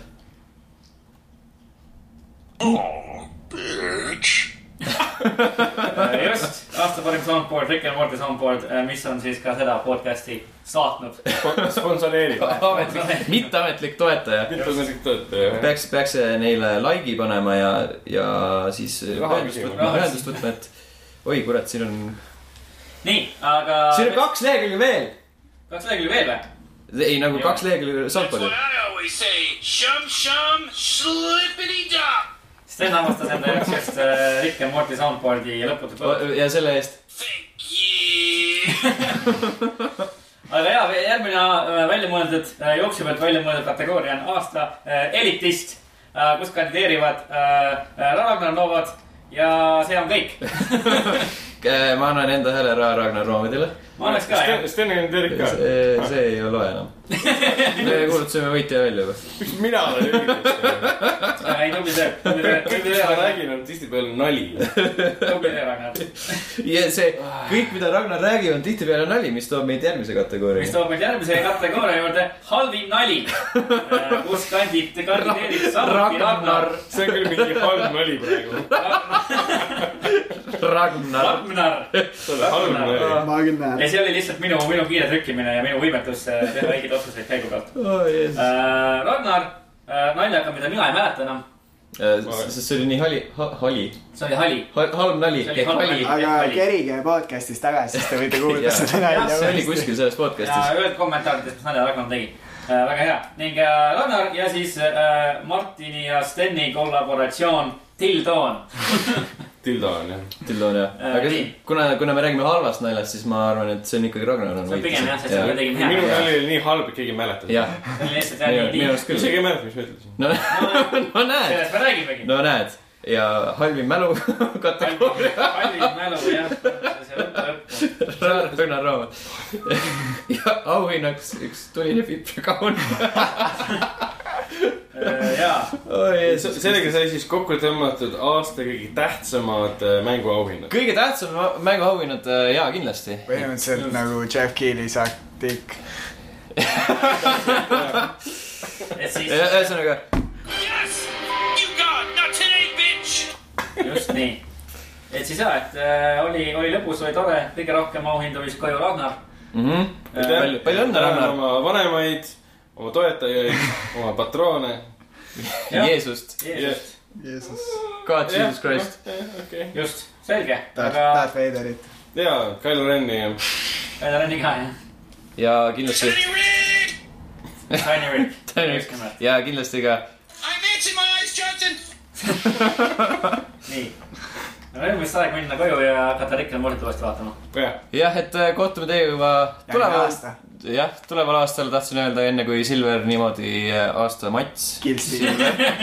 C: Oh, bitch.
B: Just, aasta parim soundboard, Rick and Morty soundboard, mis on siis ka seda podcasti saatnud.
E: Sponsoreerib.
A: Mitteametlik toetaja.
E: Mitteametlik toetaja.
A: Peaks, peaks neile laigi panema ja, ja siis ühendust võtma, ühendust võtma, et oi, kurat, siin on...
B: Nii, aga...
A: Siin on kaks lehekülge veel!
B: Kaks lehekülge veel või?
A: Ei, nagu kaks lehekülge soundboardi.
C: That's why I always say, shum, shum, slippity-dop.
B: Sten avastas enda jaoks just Rick and Morty soundboardi ja lõputut lõputut.
A: Ja selle eest.
C: Thank you.
B: Aga jaa, järgmine välja mõeldud, jooksu pealt välja mõeldud kategooria on aasta elitist, kus kandideerivad Ragnar Novad ja see on kõik.
A: Ma annan enda hääle Ragnar Nomadile.
B: Ma annaks ka, jah.
E: Sten on Derek ka.
A: See ei ole enam. Me kuulutasime võitja välja juba.
E: Miks mina olen üldist?
B: Ei, tubli see.
E: Kõik, mis ma räägin, on tihtipeale nali.
B: Tubli see, Ragnar.
A: Ja see, kõik, mida Ragnar räägib, on tihtipeale nali, mis toob meid järgmise kategooria.
B: Mis toob meid järgmise kategooria juurde halvim nali. Kus kandid kandideerib samuti Ragnar.
E: See on küll mingi halb nali praegu.
A: Ragnar.
B: Ragnar.
E: See on halb nali.
D: Ma küll näen.
B: Ja see oli lihtsalt minu, minu kiire trükkimine ja minu võimetus teha õiged otsuseid käigu pealt.
A: Oh, yes.
B: äh, Ragnar äh, naljaga, mida mina ei mäleta enam.
A: Sest see oli nii hali, ha, hali.
B: See oli hali.
A: Halb nali.
D: Aga kerige podcastis tagasi, siis te võite kuulda seda nalja.
A: See oli kuskil selles podcastis.
B: Ja öeld kommentaarides, mis nalja Ragnar tegi. Äh, väga hea. Ning äh, Ragnar ja siis äh, Martini ja Steni kollaboratsioon Tildoon.
E: Tildoon, jah.
A: Tildoon, jah. Aga see, kuna, kuna me räägime halvast naljast, siis ma arvan, et see on ikkagi Ragnar on
B: võitis. See on pigem jah, sest seda tegime hea.
E: Minu nali oli nii halb, et keegi ei mäleta.
A: Jah.
B: See oli lihtsalt jah nii tiim.
E: Isegi ei mäleta, mis ma ütlesin.
A: No, no näed.
B: Sellest me räägimegi.
A: No näed. Ja halvim mälu kategooria.
B: Halvim mälu, jah. See lõppu lõppu.
A: Ragnar Raamat. Ja auhinnaks üks tuline Fiprakaun.
B: Jaa.
E: Sellega sai siis kokku tõmmatud aasta kõige tähtsamad mänguauhinnad.
A: Kõige tähtsam mänguauhinnad, jaa, kindlasti.
D: Põhimõtteliselt nagu Jeff Keighley saktik.
B: Et siis...
A: Ühesõnaga...
C: Yes! You got not today, bitch!
B: Just nii. Et siis jah, et äh, oli, oli lõpus, oli tore, kõige rohkem auhindu vist koju Ragnar.
A: Mm-hmm. Äh, palju, palju õnne, Ragnar.
E: Oma vanemaid, oma toetajaid, oma patroone.
A: Jeesust.
B: Jeesust.
D: Jeesus.
A: God Jesus Christ.
E: Okay.
B: Just, selge.
D: Darth Vaderit.
E: Jaa, Kylo Renni.
B: Kylo Renni ka, jah.
A: Ja kindlasti...
C: Tiny Rick!
B: Tiny Rick.
A: Tiny Rick. Ja kindlasti ka...
C: I'm itching my eyes, Johnson!
B: Nii. No nüüd võiks aeg minna koju ja hakata Rick and Morty uuesti vaatama.
E: Jah.
A: Jah, et kohtume teiega juba tuleva, jah, tuleval aastal tahtsin öelda enne kui Silver niimoodi aasta Mats.
D: Killstil.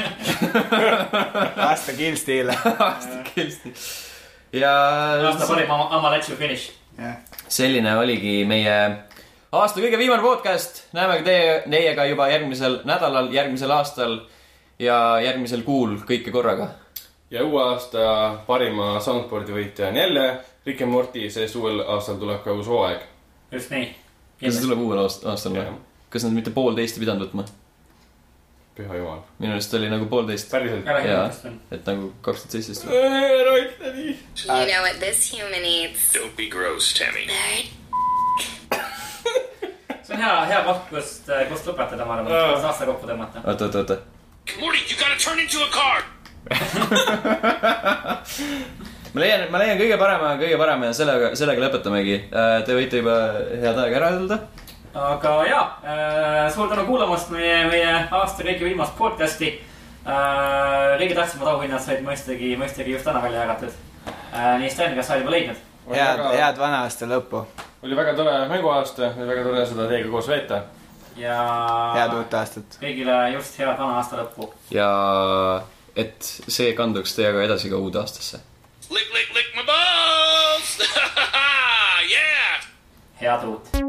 D: aasta Killstil.
A: aasta Killstil. Ja
B: aasta parim Ama Let's You Finish.
A: Selline oligi meie aasta kõige viimane podcast. Näeme teie, teiega juba järgmisel nädalal, järgmisel aastal ja järgmisel kuul kõike korraga.
E: Ja uue aasta parima soundboardi võitja on jälle Rick and Morty, sest uuel aastal tuleb ka uus hooaeg.
B: Just nii.
A: Kas see tuleb uuel aastal? Kas nad mitte poolteist ei pidanud võtma?
E: Püha jumal.
A: Minu arust oli nagu poolteist.
E: Päriselt.
A: Jaa, et nagu kaks tuhat seitseteist.
E: Ära ütle nii.
F: You know what this human needs?
C: Don't be gross, Tammy.
B: See on hea, hea koht, kust, kust lõpetada, ma arvan, kust aasta kokku tõmmata.
A: Oota, oota, oota.
C: Morty, you gotta turn into a car!
A: ma leian, ma leian kõige parema, kõige parema ja sellega, sellega lõpetamegi. Te võite juba head aega ära öelda.
B: Aga jaa, suur tänu kuulamast meie, meie aasta kõige viimast podcasti. Kõige tähtsamad auhinnad said mõistagi, mõistagi just täna välja jagatud. Nii Sten, kas sa juba leidnud?
D: Head, head vana aasta lõppu.
E: Oli väga tore mänguaasta, oli väga tore seda teiega koos veeta.
B: Ja
D: head uut aastat.
B: Kõigile just head vana aasta lõppu.
A: Ja et see kanduks teiega edasi ka uude aastasse.
C: Lick, lick, lick my balls! Yeah!
B: Head uut.